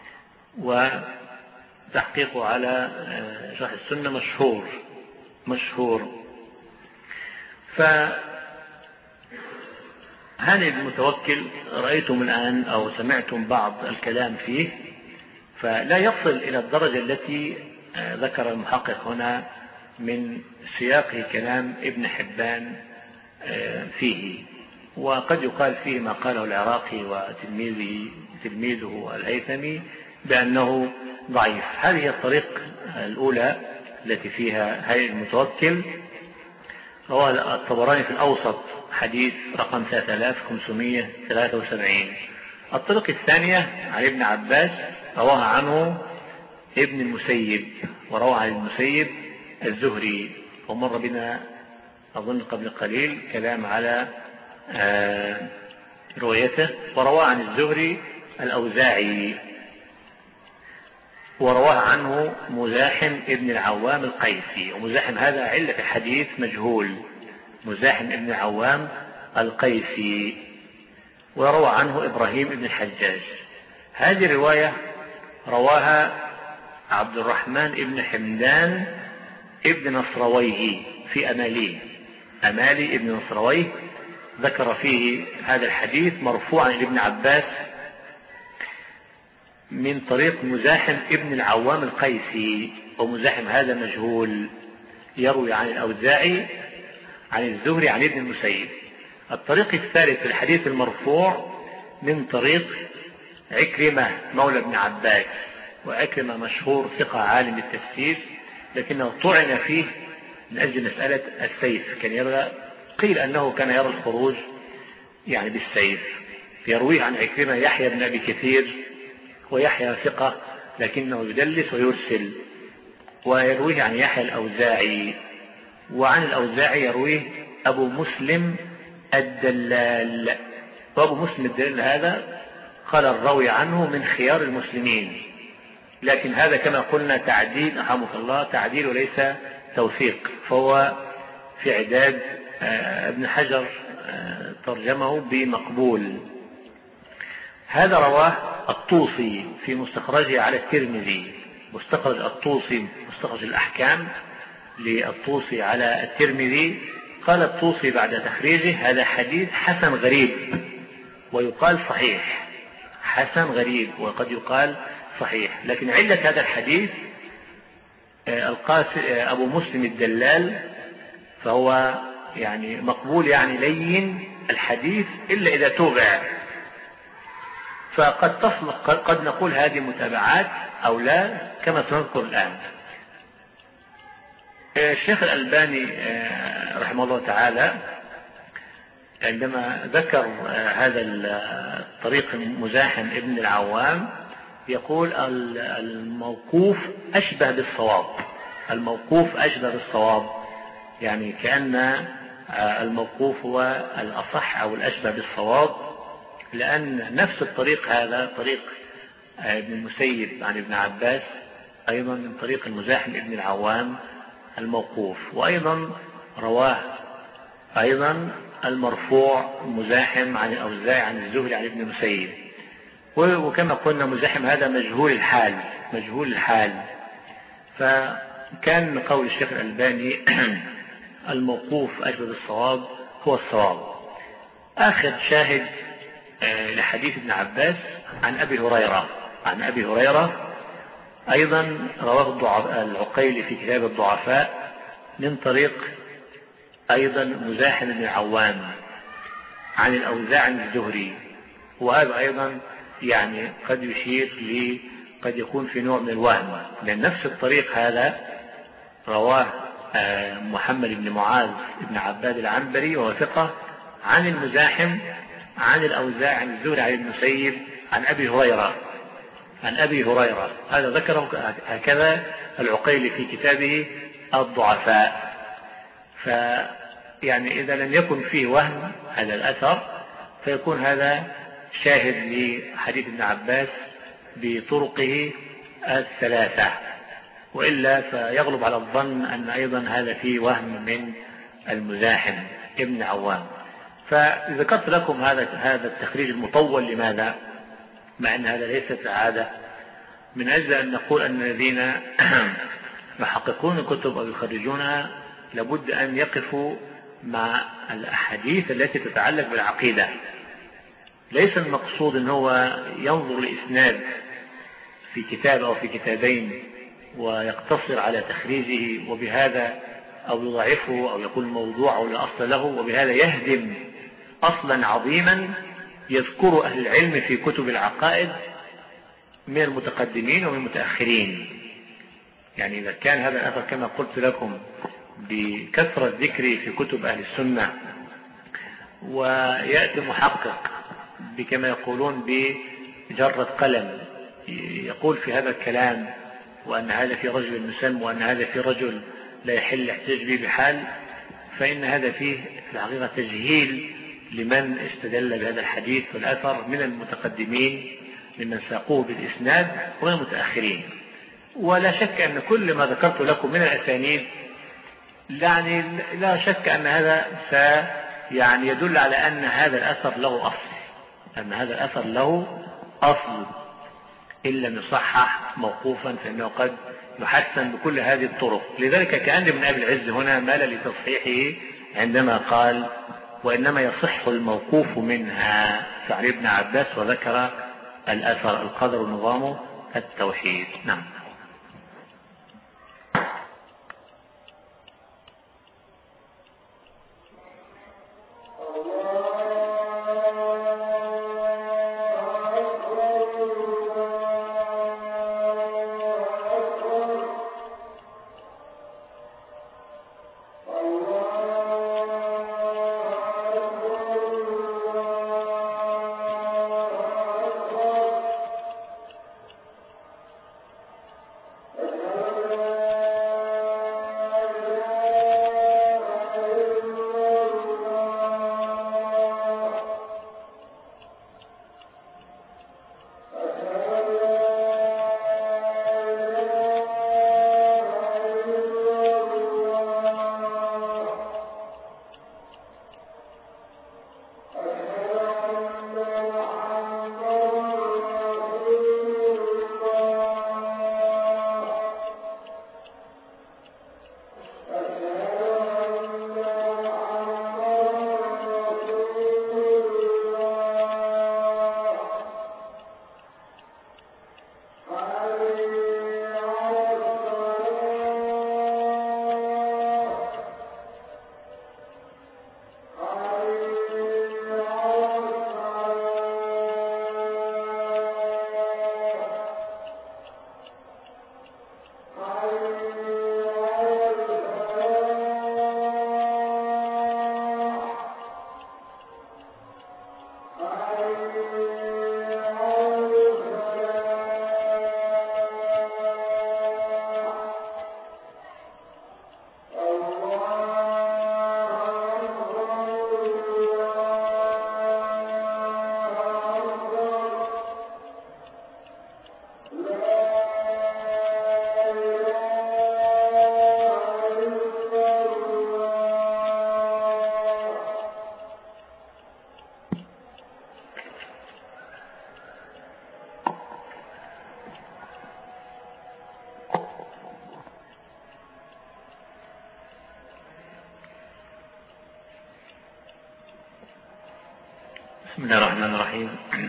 وتحقيقه على شرح السنة مشهور. فهانئ بن المتوكل رأيتم الآن أو سمعتم بعض الكلام فيه، فلا يصل إلى الدرجة التي ذكر المحقق هنا من سياق كلام ابن حبان فيه، وقد يقال فيه ما قاله العراقي وتلميذه الهيثمي بأنه ضعيف. هذه الطريق الأولى التي فيها هانئ المتوكل، رواه الطبراني في الأوسط حديث رقم 3573. الطريق الثانية عن ابن عباس رواها عنه ابن المسيب، وروى عن المسيب الزهري، ومر بنا أظن قبل قليل كلام على روايته. وروى عن الزهري الأوزاعي، ورواه عنه مزاحم ابن العوام القيسي، ومزاحم هذا علة الحديث مجهول، مزاحم ابن العوام القيسي. وروى عنه إبراهيم ابن الحجاج. هذه الرواية رواها عبد الرحمن ابن حمدان ابن نصرويه في أمالي ابن نصرويه، ذكر فيه هذا الحديث مرفوعا لابن عباس من طريق مزاحم ابن العوام القيسي، ومزاحم هذا مجهول، يروي عن الأوزاعي عن الزهري عن ابن المسيب. الطريق الثالث في الحديث المرفوع من طريق عكرمة مولى ابن عباس، وعكرمة مشهور ثقة عالم التفسير، لكنه طعن فيه من أجل مسألة السيف، قيل أنه كان يرى الخروج يعني بالسيف. يرويه عن عكرمة يحيى بن أبي كثير، ويحيى ثقة لكنه يدلس ويرسل. ويرويه عن يحيى الأوزاعي، وعن الأوزاعي يرويه أبو مسلم الدلال، وأبو مسلم الدلال هذا قال الراوي عنه من خيار المسلمين، لكن هذا كما قلنا تعديل، رحمه الله، تعديل وليس توثيق، فهو في عداد ابن حجر ترجمه بمقبول. هذا رواه الطوسي في مستخرجه على الترمذي، مستخرج الطوسي مستخرج الأحكام للطوسي على الترمذي. قال الطوسي بعد تخريجه: هذا حديث حسن غريب، ويقال صحيح، حسن غريب وقد يقال صحيح. لكن علة هذا الحديث أبو مسلم الدلال، فهو يعني مقبول، يعني لين الحديث إلا إذا توبع، فقد قد نقول هذه متابعات أو لا كما سنذكر الآن. الشيخ الألباني رحمه الله تعالى عندما ذكر هذا الطريق مزاحم ابن العوام يقول: الموقوف أشبه بالصواب، الموقوف أشبه بالصواب، يعني كأن الموقوف هو الأصح أو الأشبه بالصواب، لأن نفس الطريق هذا طريق ابن المسيب عن ابن عباس أيضا من طريق المزاحم ابن العوام الموقوف، وأيضا رواه أيضا المرفوع مزاحم عن الأوزاعي عن الزهري عن ابن المسيب. وكما قلنا مزاحم هذا مجهول الحال، فكان قول الشيخ الألباني الموقوف أجود الصواب هو الصواب. آخر شاهد لحديث ابن عباس عن أبي هريرة أيضا رواه العقيلي في كتاب الضعفاء من طريق أيضا مزاحم بن العوام عن الأوزاعي عن الزهري، وهذا أيضا يعني قد يشير قد يكون في نوع من الوهم، لأن نفس الطريق هذا رواه محمد بن معاذ بن عباد العنبري وهو ثقة عن المزاحم عن الأوزاعي عن الزهري عن المسيب عن أبي هريرة. هذا ذكره هكذا العقيلي في كتابه الضعفاء. فيعني إذا لم يكن فيه وهم هذا الأثر فيكون هذا شاهد لحديث ابن عباس بطرقه الثلاثة، وإلا فيغلب على الظن أن أيضا هذا فيه وهم من المزاحم ابن عوام. فذكرت لكم هذا التخريج المطول. لماذا؟ مع أن هذا ليست عادة، من أجل أن نقول أن الذين يحققون الكتب أو يخرجونها لابد أن يقفوا مع الأحاديث التي تتعلق بالعقيدة. ليس المقصود أن هو ينظر لإسناد في كتاب أو في كتابين ويقتصر على تخريجه وبهذا أو يضعفه أو يقول موضوع أو لا أصل له، وبهذا يهدم أصلا عظيما يذكر أهل العلم في كتب العقائد من المتقدمين ومن المتأخرين. يعني إذا كان هذا الأثر كما قلت لكم بكثرة ذكري في كتب أهل السنة، ويأتي محقق بكما يقولون بجرة قلم يقول في هذا الكلام وأن هذا في رجل مسلم وأن هذا في رجل لا يحل الاحتجاج به بحال، فإن هذا فيه في الحقيقة تجهيل لمن استدل بهذا الحديث والأثر من المتقدمين ممن ساقوه بالإسناد ومن المتأخرين. ولا شك أن كل ما ذكرت لكم من الأسانيد يعني لا شك أن هذا يعني يدل على أن هذا الأثر له أصل، إن لم يصحح موقوفا فإنه قد يحسن بكل هذه الطرق. لذلك كأن ابن أبي العز هنا مال لتصحيحه عندما قال وإنما يصح الموقوف منها فعن ابن عباس وذكر الأثر القدر نظام التوحيد. نعم. بسم الله الرحمن الرحيم.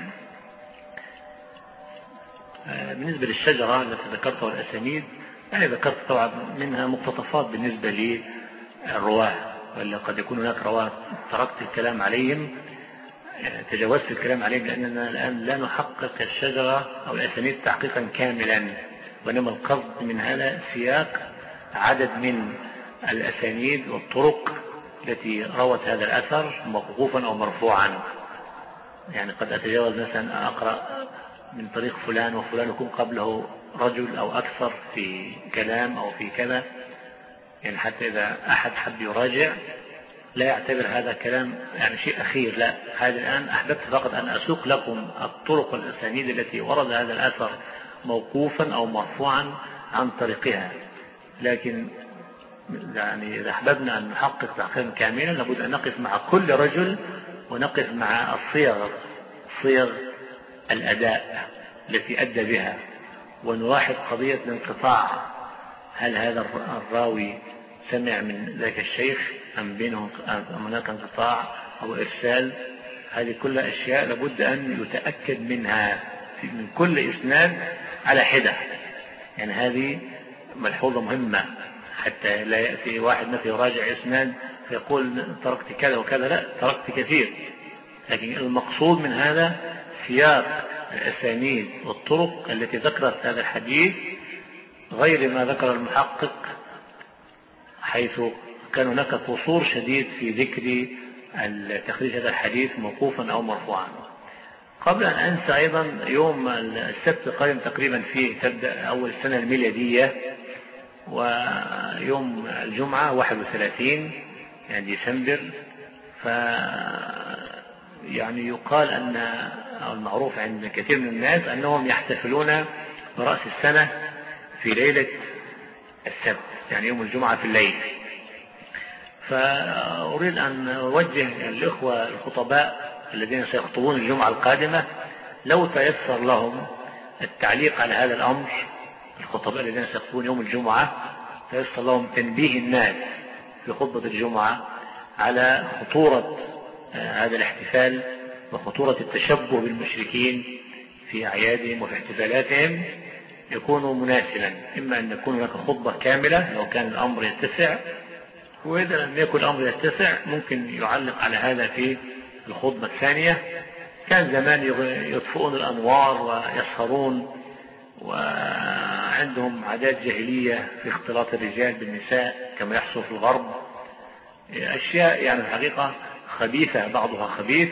بالنسبة للشجرة التي ذكرتها والأسانيد، يعني ذكرت طبعا منها مقتطفات بالنسبة للرواة، ولا قد يكون هناك رواة تركت الكلام عليهم، تجاوزت الكلام عليهم، لأننا الآن لا نحقق الشجرة أو الأسانيد تحقيقا كاملا، وإنما القصد من هذا سياق عدد من الأسانيد والطرق التي روت هذا الأثر موقوفا أو مرفوعا. يعني قد أتجاوز مثلا أقرأ من طريق فلان وفلان يكون قبله رجل أو أكثر في كلام أو في كذا، يعني حتى إذا أحد حب يراجع لا يعتبر هذا كلام يعني شيء أخير، لا، هذا الآن أحببت فقط أن أسوق لكم الطرق والأسانيد التي ورد هذا الأثر موقوفا أو مرفوعا عن طريقها. لكن يعني إذا أحببنا أن نحقق تحقيقا كاملا لابد أن نقف مع كل رجل ونقف مع صيغ الأداء التي أدى بها، ونلاحظ قضية الانقطاع، هل هذا الراوي سمع من ذاك الشيخ أم بينهم هناك انقطاع أو إرسال. هذه كلها أشياء لابد أن يتأكد منها من كل إسناد على حدة. يعني هذه ملحوظة مهمة، حتى لا يأتي واحد مثل يراجع إسناد فيقول تركت كذا وكذا، لا، تركت كثير. لكن المقصود من هذا سياق الأسانيد والطرق التي ذكرت هذا الحديث غير ما ذكر المحقق، حيث كان هناك قصور شديد في ذكر تخريج هذا الحديث موقوفا أو مرفوعا. قبل أن أنسى أيضا، يوم السبت القادم تقريبا فيه تبدأ أول السنة الميلادية، ويوم الجمعة 31 يعني ديسمبر، يعني يقال أن المعروف عند كثير من الناس أنهم يحتفلون برأس السنة في ليلة السبت، يعني يوم الجمعة في الليل. فأريد أن أوجه الإخوة الخطباء الذين سيخطبون الجمعة القادمة لو تيسر لهم التعليق على هذا الأمر، الخطباء الذين سيخطبون يوم الجمعة تيسر لهم تنبيه الناس في خطبة الجمعة على خطورة هذا الاحتفال وخطورة التشبه بالمشركين في أعيادهم وفي احتفالاتهم، يكون مناسبا. إما أن يكون هناك خطبة كاملة لو كان الأمر يتسع، وإذا لم يكن الأمر يتسع ممكن يعلق على هذا في الخطبة الثانية. كان زمان يطفئون الأنوار ويسهرون، وعندهم عادات جاهلية في اختلاط الرجال بالنساء كما يحصل في الغرب، أشياء يعني الحقيقة خبيثة، بعضها خبيث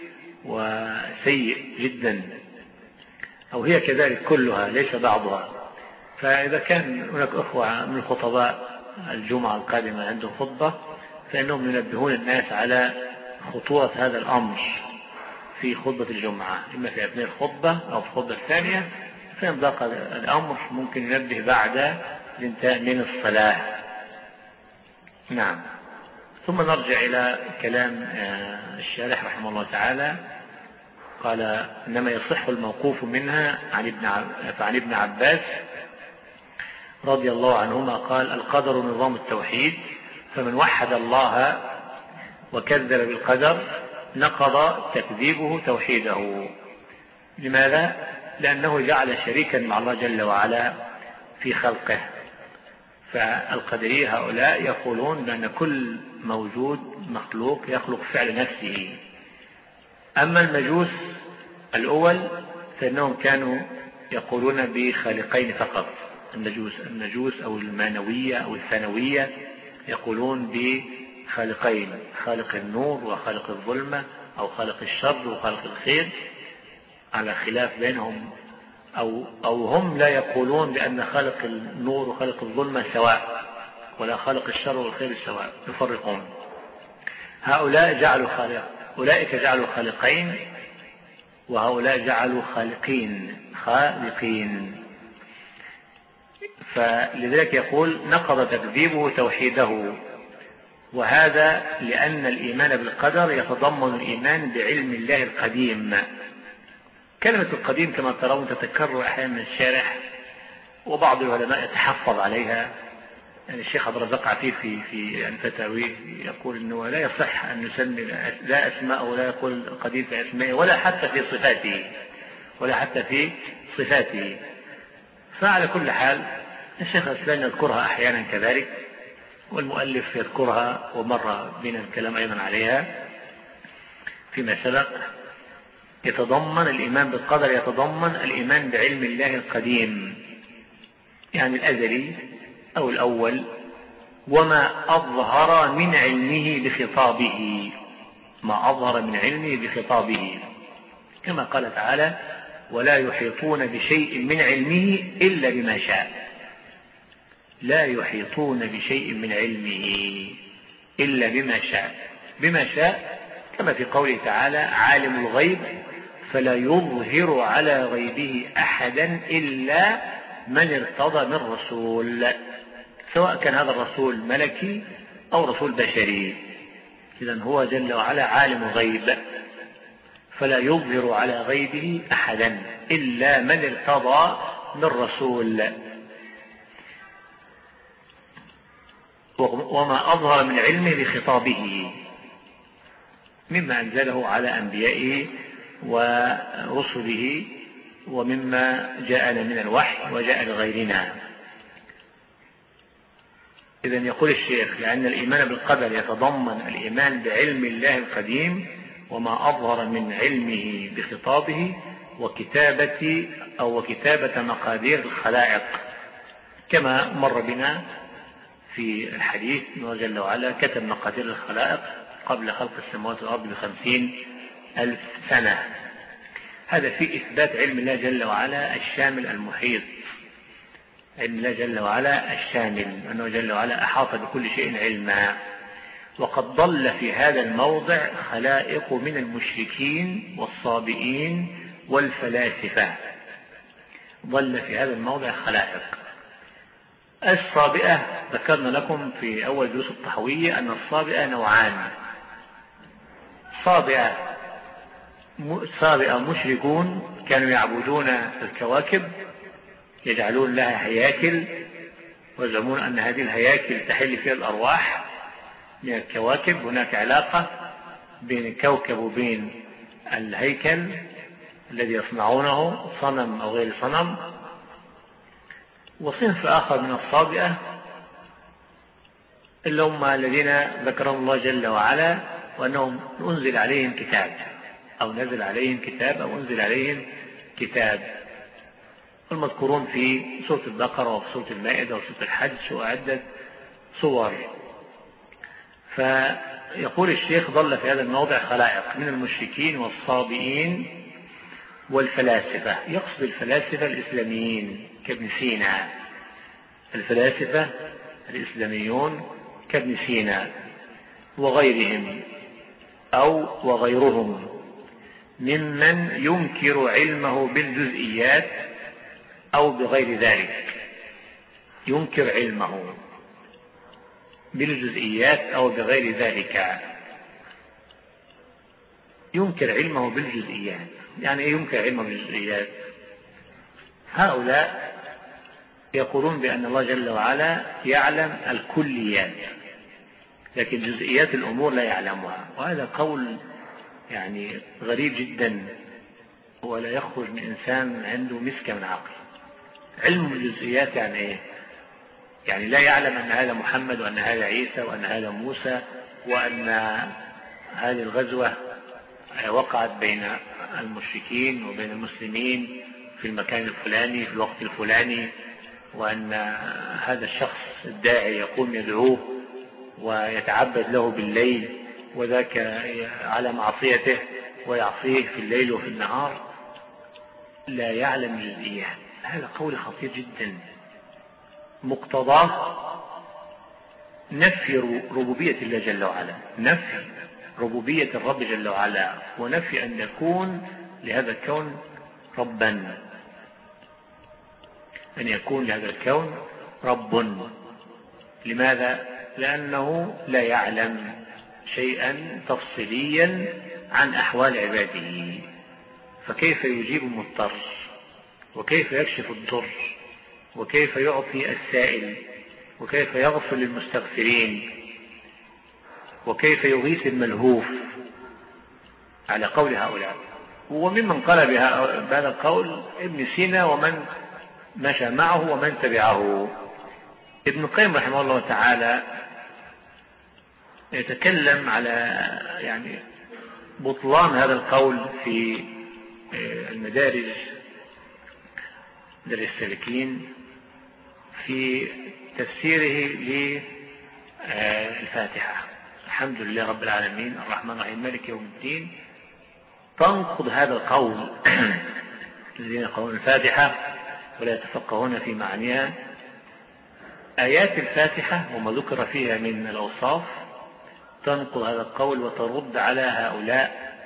وسيء جدا، أو هي كذلك كلها ليس بعضها. فإذا كان هناك أخوة من الخطباء الجمعة القادمة عندهم خطبة فإنهم ينبهون الناس على خطورة هذا الأمر في خطبة الجمعة، إما في أثناء الخطبة أو في الخطبة الثانية. فإن ضاق الأمر ممكن ينبه بعد الانتهاء من الصلاة. نعم. ثم نرجع إلى كلام الشارح رحمه الله تعالى. قال: إنما يصح الموقوف منها عن ابن عباس رضي الله عنهما قال: القدر نظام التوحيد، فمن وحد الله وكذب بالقدر نقض تكذيبه توحيده. لماذا؟ لأنه جعل شريكا مع الله جل وعلا في خلقه. فالقدرية هؤلاء يقولون بأن كل موجود مخلوق يخلق فعل نفسه. أما المجوس الأول فإنهم كانوا يقولون بخالقين فقط. النجوس أو المانوية أو الثانوية يقولون بخالقين، خالق النور وخالق الظلمة، أو خالق الشر وخالق الخير، على خلاف بينهم. أو هم لا يقولون بأن خالق النور وخالق الظلمة سواء، ولا خالق الشر والخير سواء، يفرقون. أولئك جعلوا خالقين، وهؤلاء جعلوا خالقين. فلذلك يقول: نقض تكذيبه توحيده. وهذا لأن الإيمان بالقدر يتضمن الإيمان بعلم الله القديم. كلمة القديم كما ترون تتكرر أحيانا من الشارح، وبعض العلماء يتحفظ عليها يعني الشيخ عبد الرزاق عفيف في يعني فتاويه يقول انه لا يصح ان نسمي لا اسماء ولا يقول القدير في اسمائه ولا حتى في صفاته فعلى كل حال الشيخ الإسلام يذكرها احيانا كذلك، والمؤلف يذكرها، ومر بنا الكلام ايضا عليها فيما سبق. يتضمن الإيمان بالقدر يتضمن الإيمان بعلم الله القديم، يعني الأزلي أو الأول، وما أظهر من علمه بخطابه، كما قال تعالى: ولا يحيطون بشيء من علمه إلا بما شاء. لا يحيطون بشيء من علمه إلا بما شاء، كما في قوله تعالى: عالم الغيب فلا يظهر على غيبه أحدا إلا من ارتضى من رسول، سواء كان هذا الرسول ملكي أو رسول بشري. إذن هو جل وعلا عالم الغيب، فلا يظهر على غيبه أحدا إلا من ارتضى من رسول. وما أظهر من علمه بخطابه مما أنزله على أنبيائه ورسله، ومما جاءنا من الوحي وجاء لغيرنا. إذن يقول الشيخ: لأن الإيمان بالقدر يتضمن الإيمان بعلم الله القديم وما أظهر من علمه بخطابه وكتابة مقادير الخلائق، كما مر بنا في الحديث أنه جل وعلا كتب مقادير الخلائق قبل خلق السماوات والأرض ب50,000 سنة. هذا في إثبات علم الله جل وعلا الشامل المحيط، علم الله جل وعلا الشامل، أنه جل وعلا أحاط بكل شيء علما. وقد ضل في هذا الموضع خلائق من المشركين والصابئين والفلاسفة. ضل في هذا الموضع خلائق. الصابئة ذكرنا لكم في أول دروس الطحوية أن الصابئة نوعان: صابئة مشركون كانوا يعبدون الكواكب، يجعلون لها هياكل ويزعمون أن هذه الهياكل تحل فيها الأرواح من الكواكب. هناك علاقة بين الكوكب وبين الهيكل الذي يصنعونه، صنم أو غير صنم. وصنف آخر من الصابئة اللي هم الذين ذكرهم الله جل وعلا وأنهم أنزل عليهم كتاب أو نزل عليهم كتاب أو أنزل عليهم كتاب، المذكورون في سورة البقرة وفي سورة المائدة وسورة الحج وعدة صور. فيقول الشيخ: ضل في هذا الموضع خلائق من المشركين والصابئين والفلاسفة. يقصد الفلاسفة الإسلاميين كابن سينا، الفلاسفة الإسلاميون كابن سينا وغيرهم أو وغيرهم ممن ينكر علمه بالجزئيات أو بغير ذلك. ينكر علمه بالجزئيات أو بغير ذلك. ينكر علمه بالجزئيات، يعني إيه ينكر علمه بالجزئيات؟ هؤلاء يقولون بأن الله جل وعلا يعلم الكليات لكن جزئيات الأمور لا يعلمها، وهذا قول يعني غريب جدا ولا يخرج من إنسان عنده مسكة من عقل. علم الجزئيات يعني إيه؟ يعني لا يعلم أن هذا محمد وأن هذا عيسى وأن هذا موسى وأن هذه الغزوة وقعت بين المشركين وبين المسلمين في المكان الفلاني في الوقت الفلاني، وأن هذا الشخص الداعي يقوم يدعوه ويتعبد له بالليل وذاك على معصيته ويعصيه في الليل وفي النهار. لا يعلم الجزئيات. هذا قول خطير جدا، مقتضاه نفي ربوبية الله جل وعلا، نفي ربوبية الرب جل وعلا، ونفي أن يكون لهذا الكون ربا، أن يكون لهذا الكون رب. لماذا؟ لأنه لا يعلم شيئا تفصيليا عن أحوال عباده، فكيف يجيب المضطر وكيف يكشف الضر وكيف يعطي السائل وكيف يغفر للمستغفرين، وكيف يغيث الملهوف، على قول هؤلاء. وممن قال بهذا القول ابن سينا ومن مشى معه ومن تبعه. ابن القيم رحمه الله تعالى يتكلم على بطلان هذا القول في المدارج للسالكين في تفسيره للفاتحة: الحمد لله رب العالمين الرحمن الرحيم مالك يوم الدين. تنقض هذا القول الذين يقرؤون الفاتحة ولا يتفقهون في معانيها. آيات الفاتحة وما ذكر فيها من الأوصاف تنقض هذا القول وترد على هؤلاء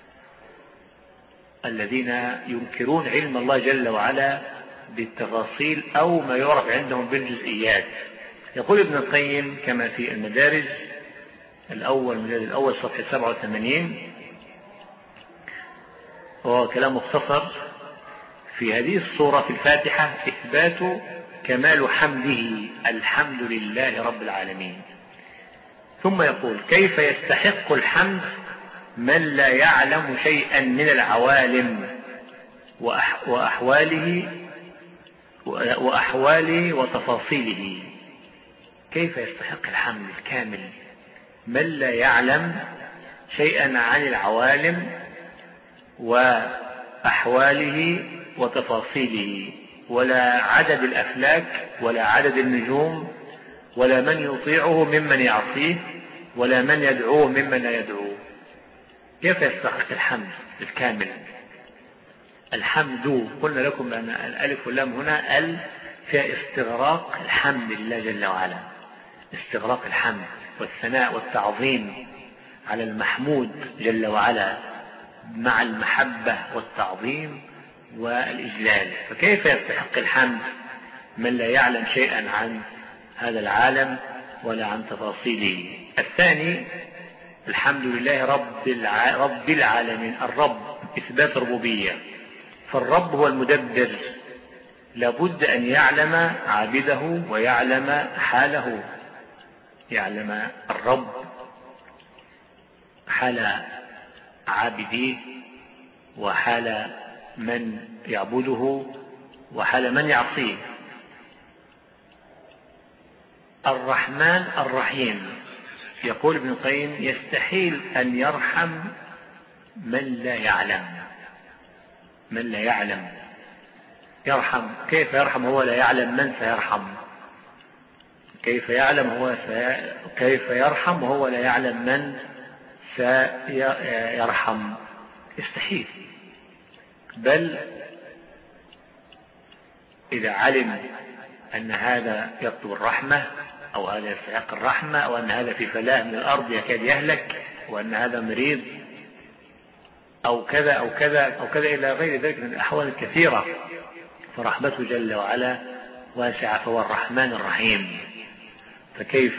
الذين ينكرون علم الله جل وعلا بالتفاصيل أو ما يعرف عندهم بالجزئيات. يقول ابن القيم كما في المدارج الأول صفحة 87، وهو كلام مختصر في هذه الصورة في الفاتحة: إثبات كمال حمده الحمد لله رب العالمين. ثم يقول: كيف يستحق الحمد من لا يعلم شيئا من العوالم وأحواله وتفاصيله. كيف يستحق الحمد الكامل من لا يعلم شيئا عن العوالم وأحواله وتفاصيله، ولا عدد الأفلاك ولا عدد النجوم ولا من يطيعه ممن يعصيه ولا من يدعوه ممن لا يدعوه. كيف يستحق الحمد الكامل؟ الحمد قلنا لكم بأن الألف واللام هنا فيها استغراق الحمد لله جل وعلا، استغراق الحمد والثناء والتعظيم على المحمود جل وعلا مع المحبة والتعظيم والإجلال. فكيف يستحق الحمد من لا يعلم شيئا عن هذا العالم ولا عن تفاصيله؟ الثاني: الحمد لله رب العالمين. الرب إثبات ربوبية، فالرب هو المدبر، لابد أن يعلم عابده ويعلم حاله، يعلم الرب حال عابديه وحال من يعبده وحال من يعصيه. الرحمن الرحيم. يقول ابن القيم: يستحيل أن يرحم من لا يعلم. من لا يعلم يرحم. كيف يرحم هو لا يعلم من سيرحم؟ كيف يرحم وهو لا يعلم من سيرحم؟ يستحيل. بل إذا علم أن هذا يطلب الرحمة أو هذا يستحق الرحمة أو أن هذا في فلاة من الأرض يكاد يهلك وأن هذا مريض أو كذا أو كذا أو كذا إلى غير ذلك من الأحوال الكثيرة، فرحمته جل وعلا واسعة، فهو الرحمن الرحيم. فكيف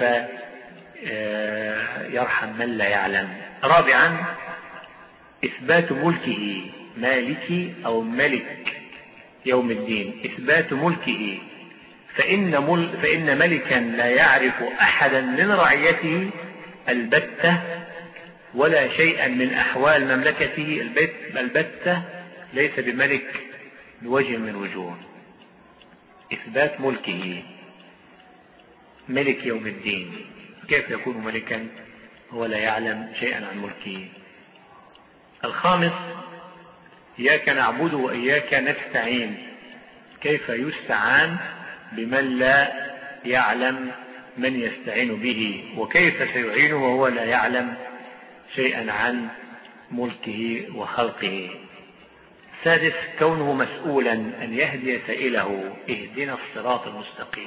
يرحم من لا يعلم؟ رابعا: إثبات ملكه. مالك أو ملك يوم الدين، إثبات ملكه. فإن ملكا لا يعرف أحدا من رعيته البتة ولا شيئا من أحوال مملكته البتة ليس بملك بوجه من وجوه. إثبات ملكه، ملك يوم الدين، كيف يكون ملكا هو لا يعلم شيئا عن ملكه؟ الخامس: إياك نعبد وإياك نستعين. كيف يستعان بمن لا يعلم من يستعين به، وكيف سيعينه وهو لا يعلم شيئا عن ملكه وخلقه؟ السادس: كونه مسؤولا أن يهدي سائله. اهدنا الصراط المستقيم.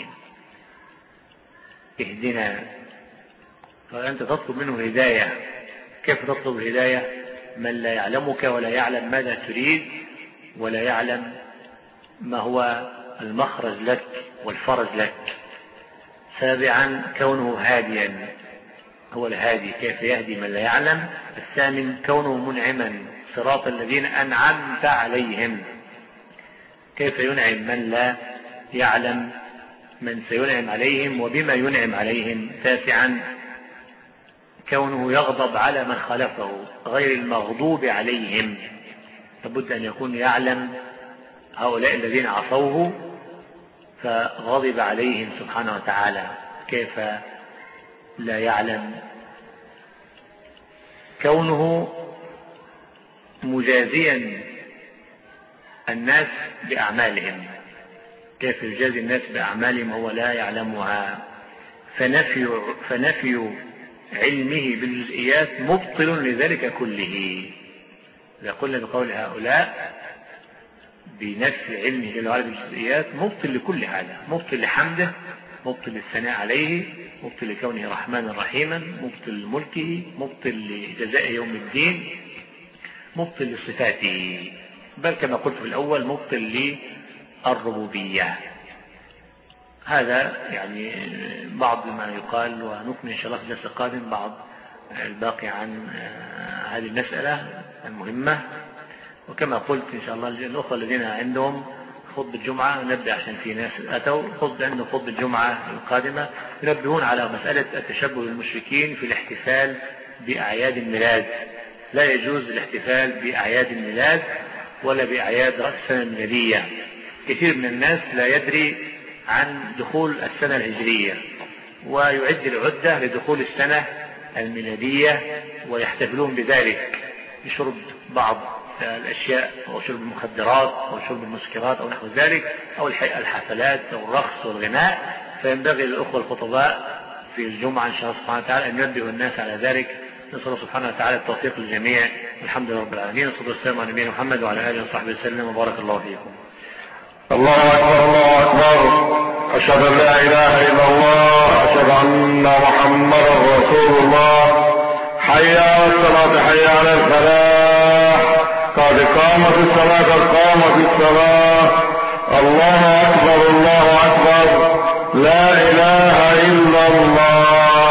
اهدنا، فأنت تطلب منه هداية. كيف تطلب الهداية؟ من لا يعلمك ولا يعلم ماذا تريد ولا يعلم ما هو المخرج لك والفرج لك. سابعا: كونه هاديا، هو الهادي، كيف يهدي من لا يعلم. الثامن: كونه منعما، صراط الذين أنعمت عليهم. كيف ينعم من لا يعلم من سينعم عليهم وبما ينعم عليهم. 9 كونه يغضب على من خالفه غير المغضوب عليهم، لابد أن يكون يعلم هؤلاء الذين عصوه فغضب عليهم سبحانه وتعالى، كيف لا يعلم؟ كونه مجازيا الناس بأعمالهم، كيف يجازي الناس بأعمالهم وهو لا يعلمها؟ فنفي علمه بالجزئيات مبطل لذلك كله. إذا قلنا بقول هؤلاء بنفي علمه جل وعلا بالجزئيات مبطل لكل هذا، مبطل لحمده، مبطل للثناء عليه، مبطل لكونه رحمنا رحيما، مبطل لملكه، مبطل لجزاء يوم الدين، مبطل لصفاته، بل كما قلت في الأول مبطل للربوبية. هذا يعني بعض ما يقال، ونكمل إن شاء الله في الدرس القادم بعض الباقي عن هذه المسألة المهمة. وكما قلت إن شاء الله الأخوة الذين عندهم خطبة الجمعة نبدأ، عشان في ناس أتوا عنده خطبة الجمعة القادمة ينبهون على مسألة التشبه بالمشركين في الاحتفال بأعياد الميلاد. لا يجوز الاحتفال بأعياد الميلاد ولا بأعياد رأس السنة الميلادية. كثير من الناس لا يدري عن دخول السنة الهجرية ويعد العدة لدخول السنة الميلادية ويحتفلون بذلك بشرب بعض الأشياء أو شرب المخدرات أو شرب المسكرات أو نحو ذلك أو الحفلات أو الرقص والغناء. فينبغي للأخوة الخطباء في الجمعة إن شاء الله سبحانه وتعالى أن ينبهوا الناس على ذلك. نسأل الله سبحانه وتعالى التوفيق للجميع. الحمد لله رب العالمين، والصلاة والسلام على نبينا محمد وعلى آله وصحبه وسلم، وبارك الله فيكم. الله أكبر الله أكبر. أشهد أن لا إله إلا الله، أشهد أن محمدا رسول الله. حي على الصلاة، حي على الفلاح، قد قامت الصلاة، قد قامت الصلاة. الله أكبر الله أكبر، لا إله إلا الله.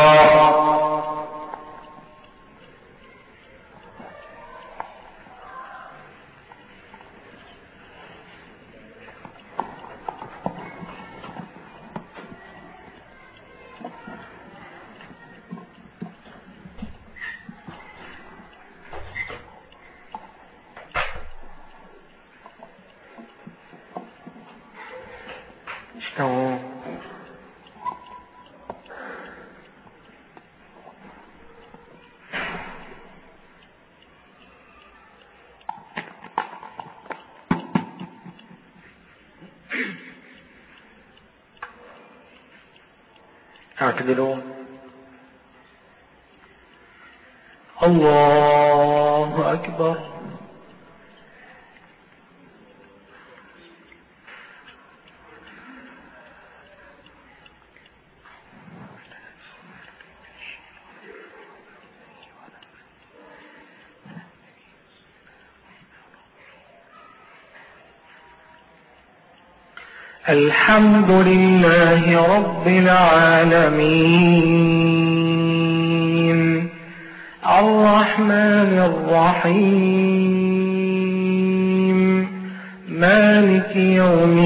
اعتدلوا. الله أكبر. الحمد لله رب العالمين، الرحمن الرحيم، مالك يوم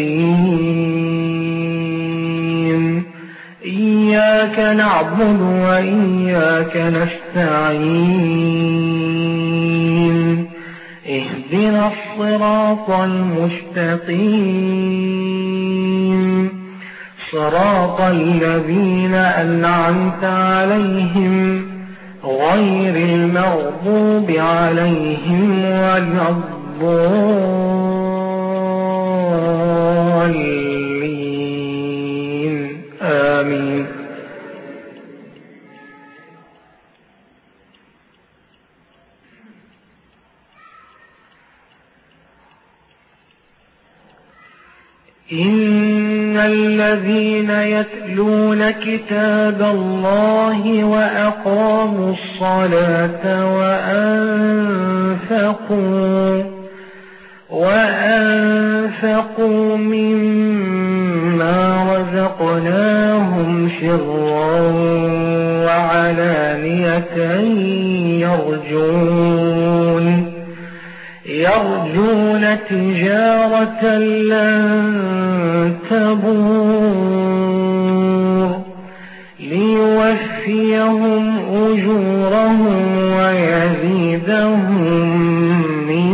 الدين. إياك نعبد وإياك نستعين. اهدنا الصراط المستقيم، صراط الذين أنعمت عليهم غير المغضوب عليهم ولا الضالين. آمين. إن الذين يتلون كتاب الله وأقاموا الصلاة وأنفقوا مما رزقناهم سرا يرجون تجارة لن تبور ليوفيهم أجورهم ويزيدهم من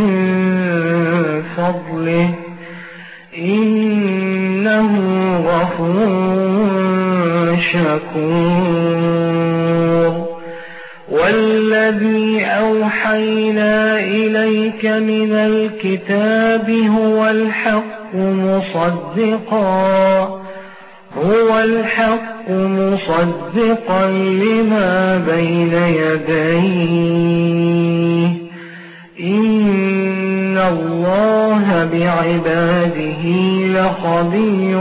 فضله إنه غفور شكور. والذي أوحينا إليك من الكتاب هو الحق مصدقا لما بين يديه إن الله بعباده لخبير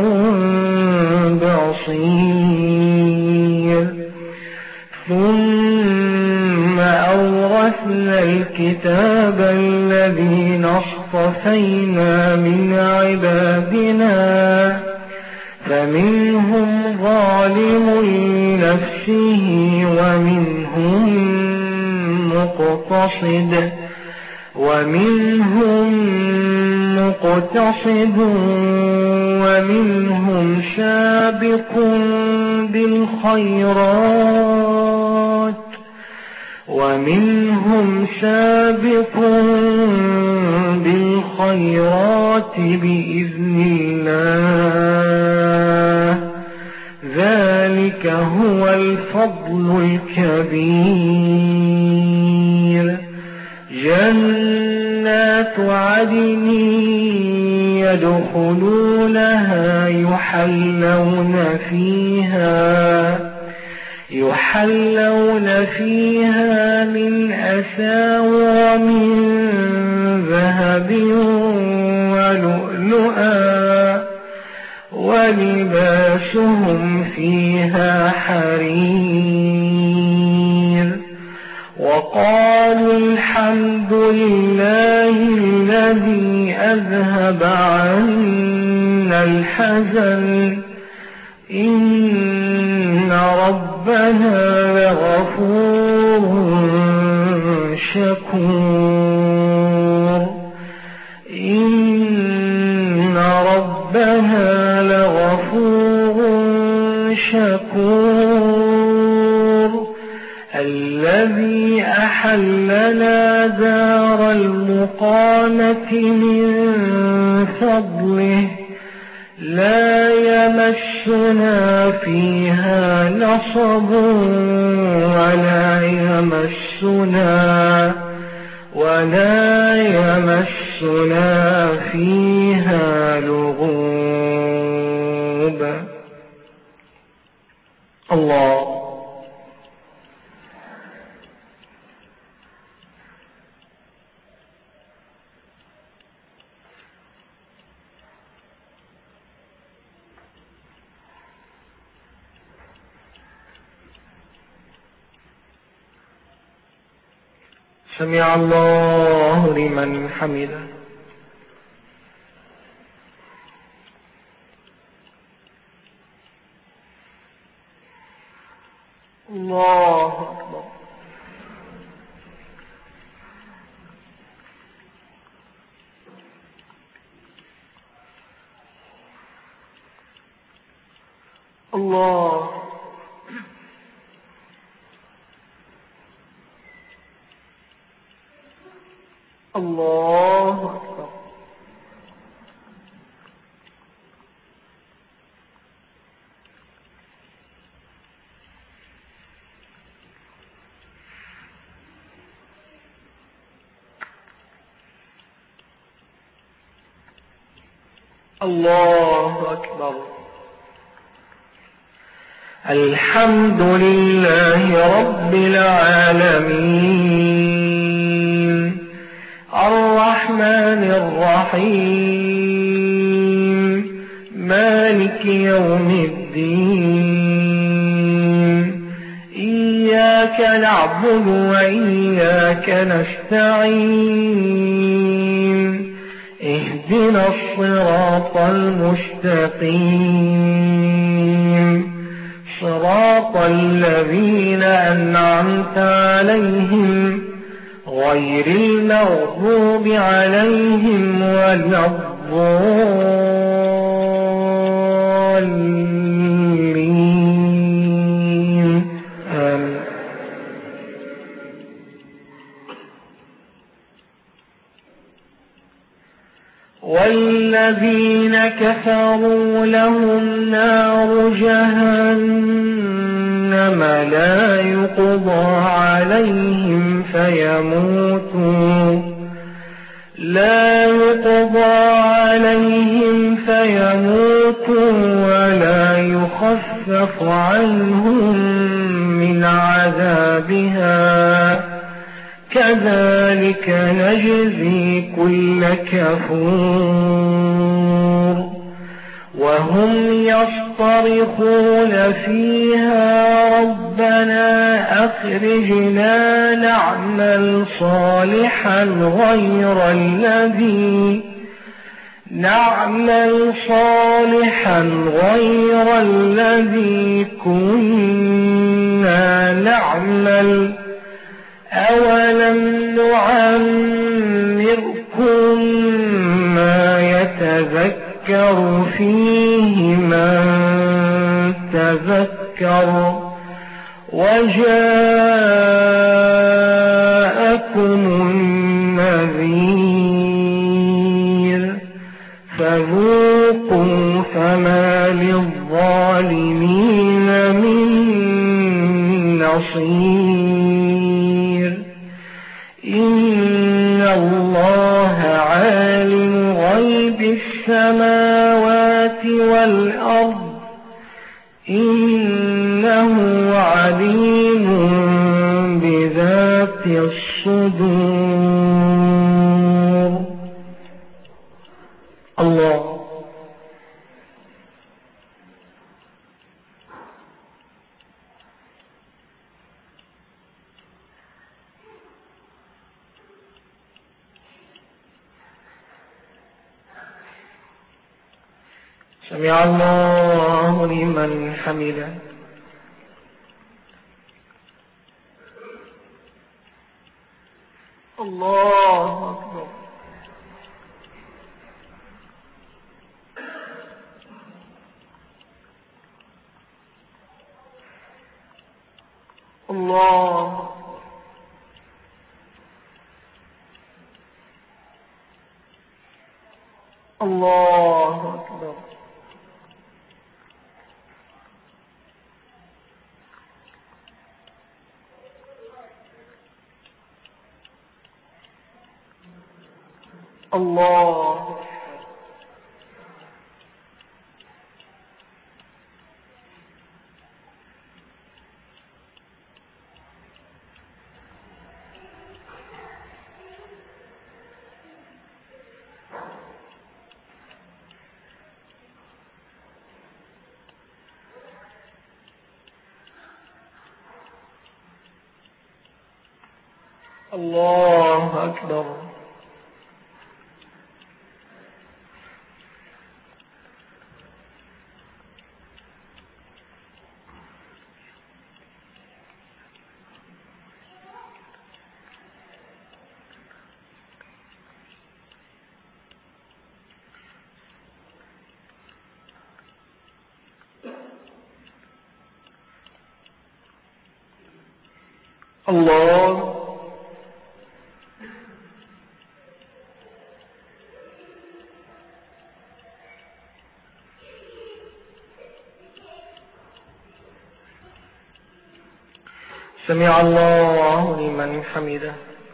بصير. ثم أورثنا الكتاب الذين اصطفينا من عبادنا فمنهم ظالم لنفسه ومنهم مقتصد ومنهم سابق بالخيرات بإذن الله ذلك هو الفضل الكبير. جنات عدن يدخلونها يحلون فيها من أساور من ذهب ولؤلؤا ولباسهم فيها حرير. وقالوا الحمد لله الذي أذهب عنا الحزن إن ربنا لغفور شكور. إن ربنا لغفور شكور الذي أحلنا دار المقامة من فضله لا يمسنا فيها نصب ولا يمسنا فيها لغوب. الله سمع الله لمن حمده. الله أكبر. الله الله أكبر. الله أكبر. الحمد لله رب العالمين الرحمن الرحيم مالك يوم الدين إياك نعبد وإياك نستعين اهدنا الصراط المستقيم صراط الذين أنعمت عليهم غير المغضوب عليهم ولا الضالين. آمين. والذين كفروا لهم نار جهنم لا يقضى عليهم فيموتوا ولا يخفف عنهم من عذابها كذلك نجزي كل كفور. وهم يصطرخون فيها ربنا أخرجنا نعمل صالحا غير الذي كنا نعمل أولم نعمركم ما يتذكر فيه من تذكر وجاءكم النذير فذوقوا فما للظالمين من نصير. إن الله عالم غيب السماوات والأرض إنه عليم بذات الصدور. الله. سمع الله لمن حمده. الله أكبر. الله. الله أكبر. الله. الله أكبر. الله. سمع الله لمن حمده.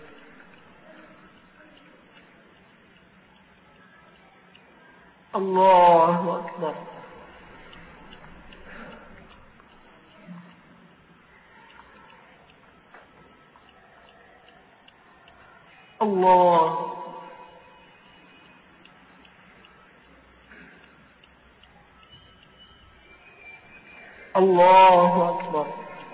الله أكبر. الله. الله أكبر.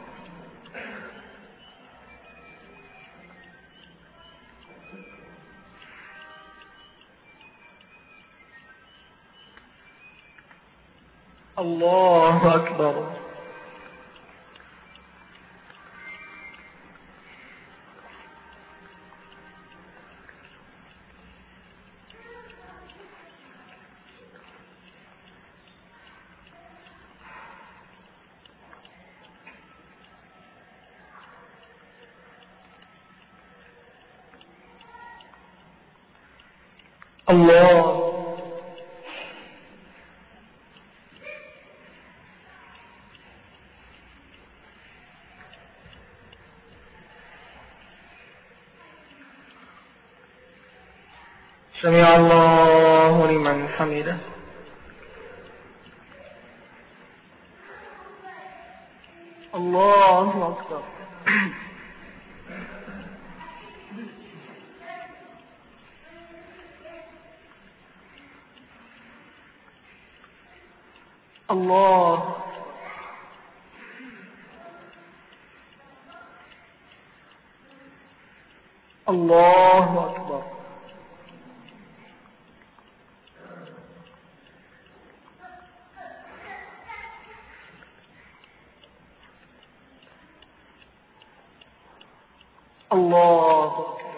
الله أكبر. الله سمع الله لمن حمده. الله أكبر. الله الله أكبر. الله أكبر.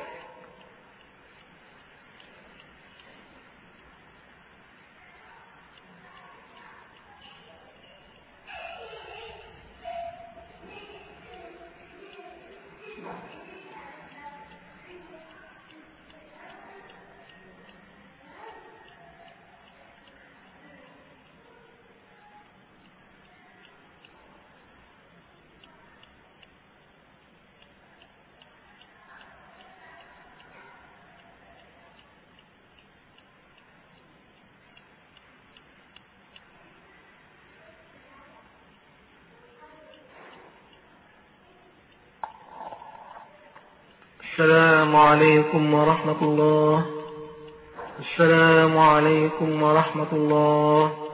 السلام عليكم ورحمة الله. السلام عليكم ورحمة الله.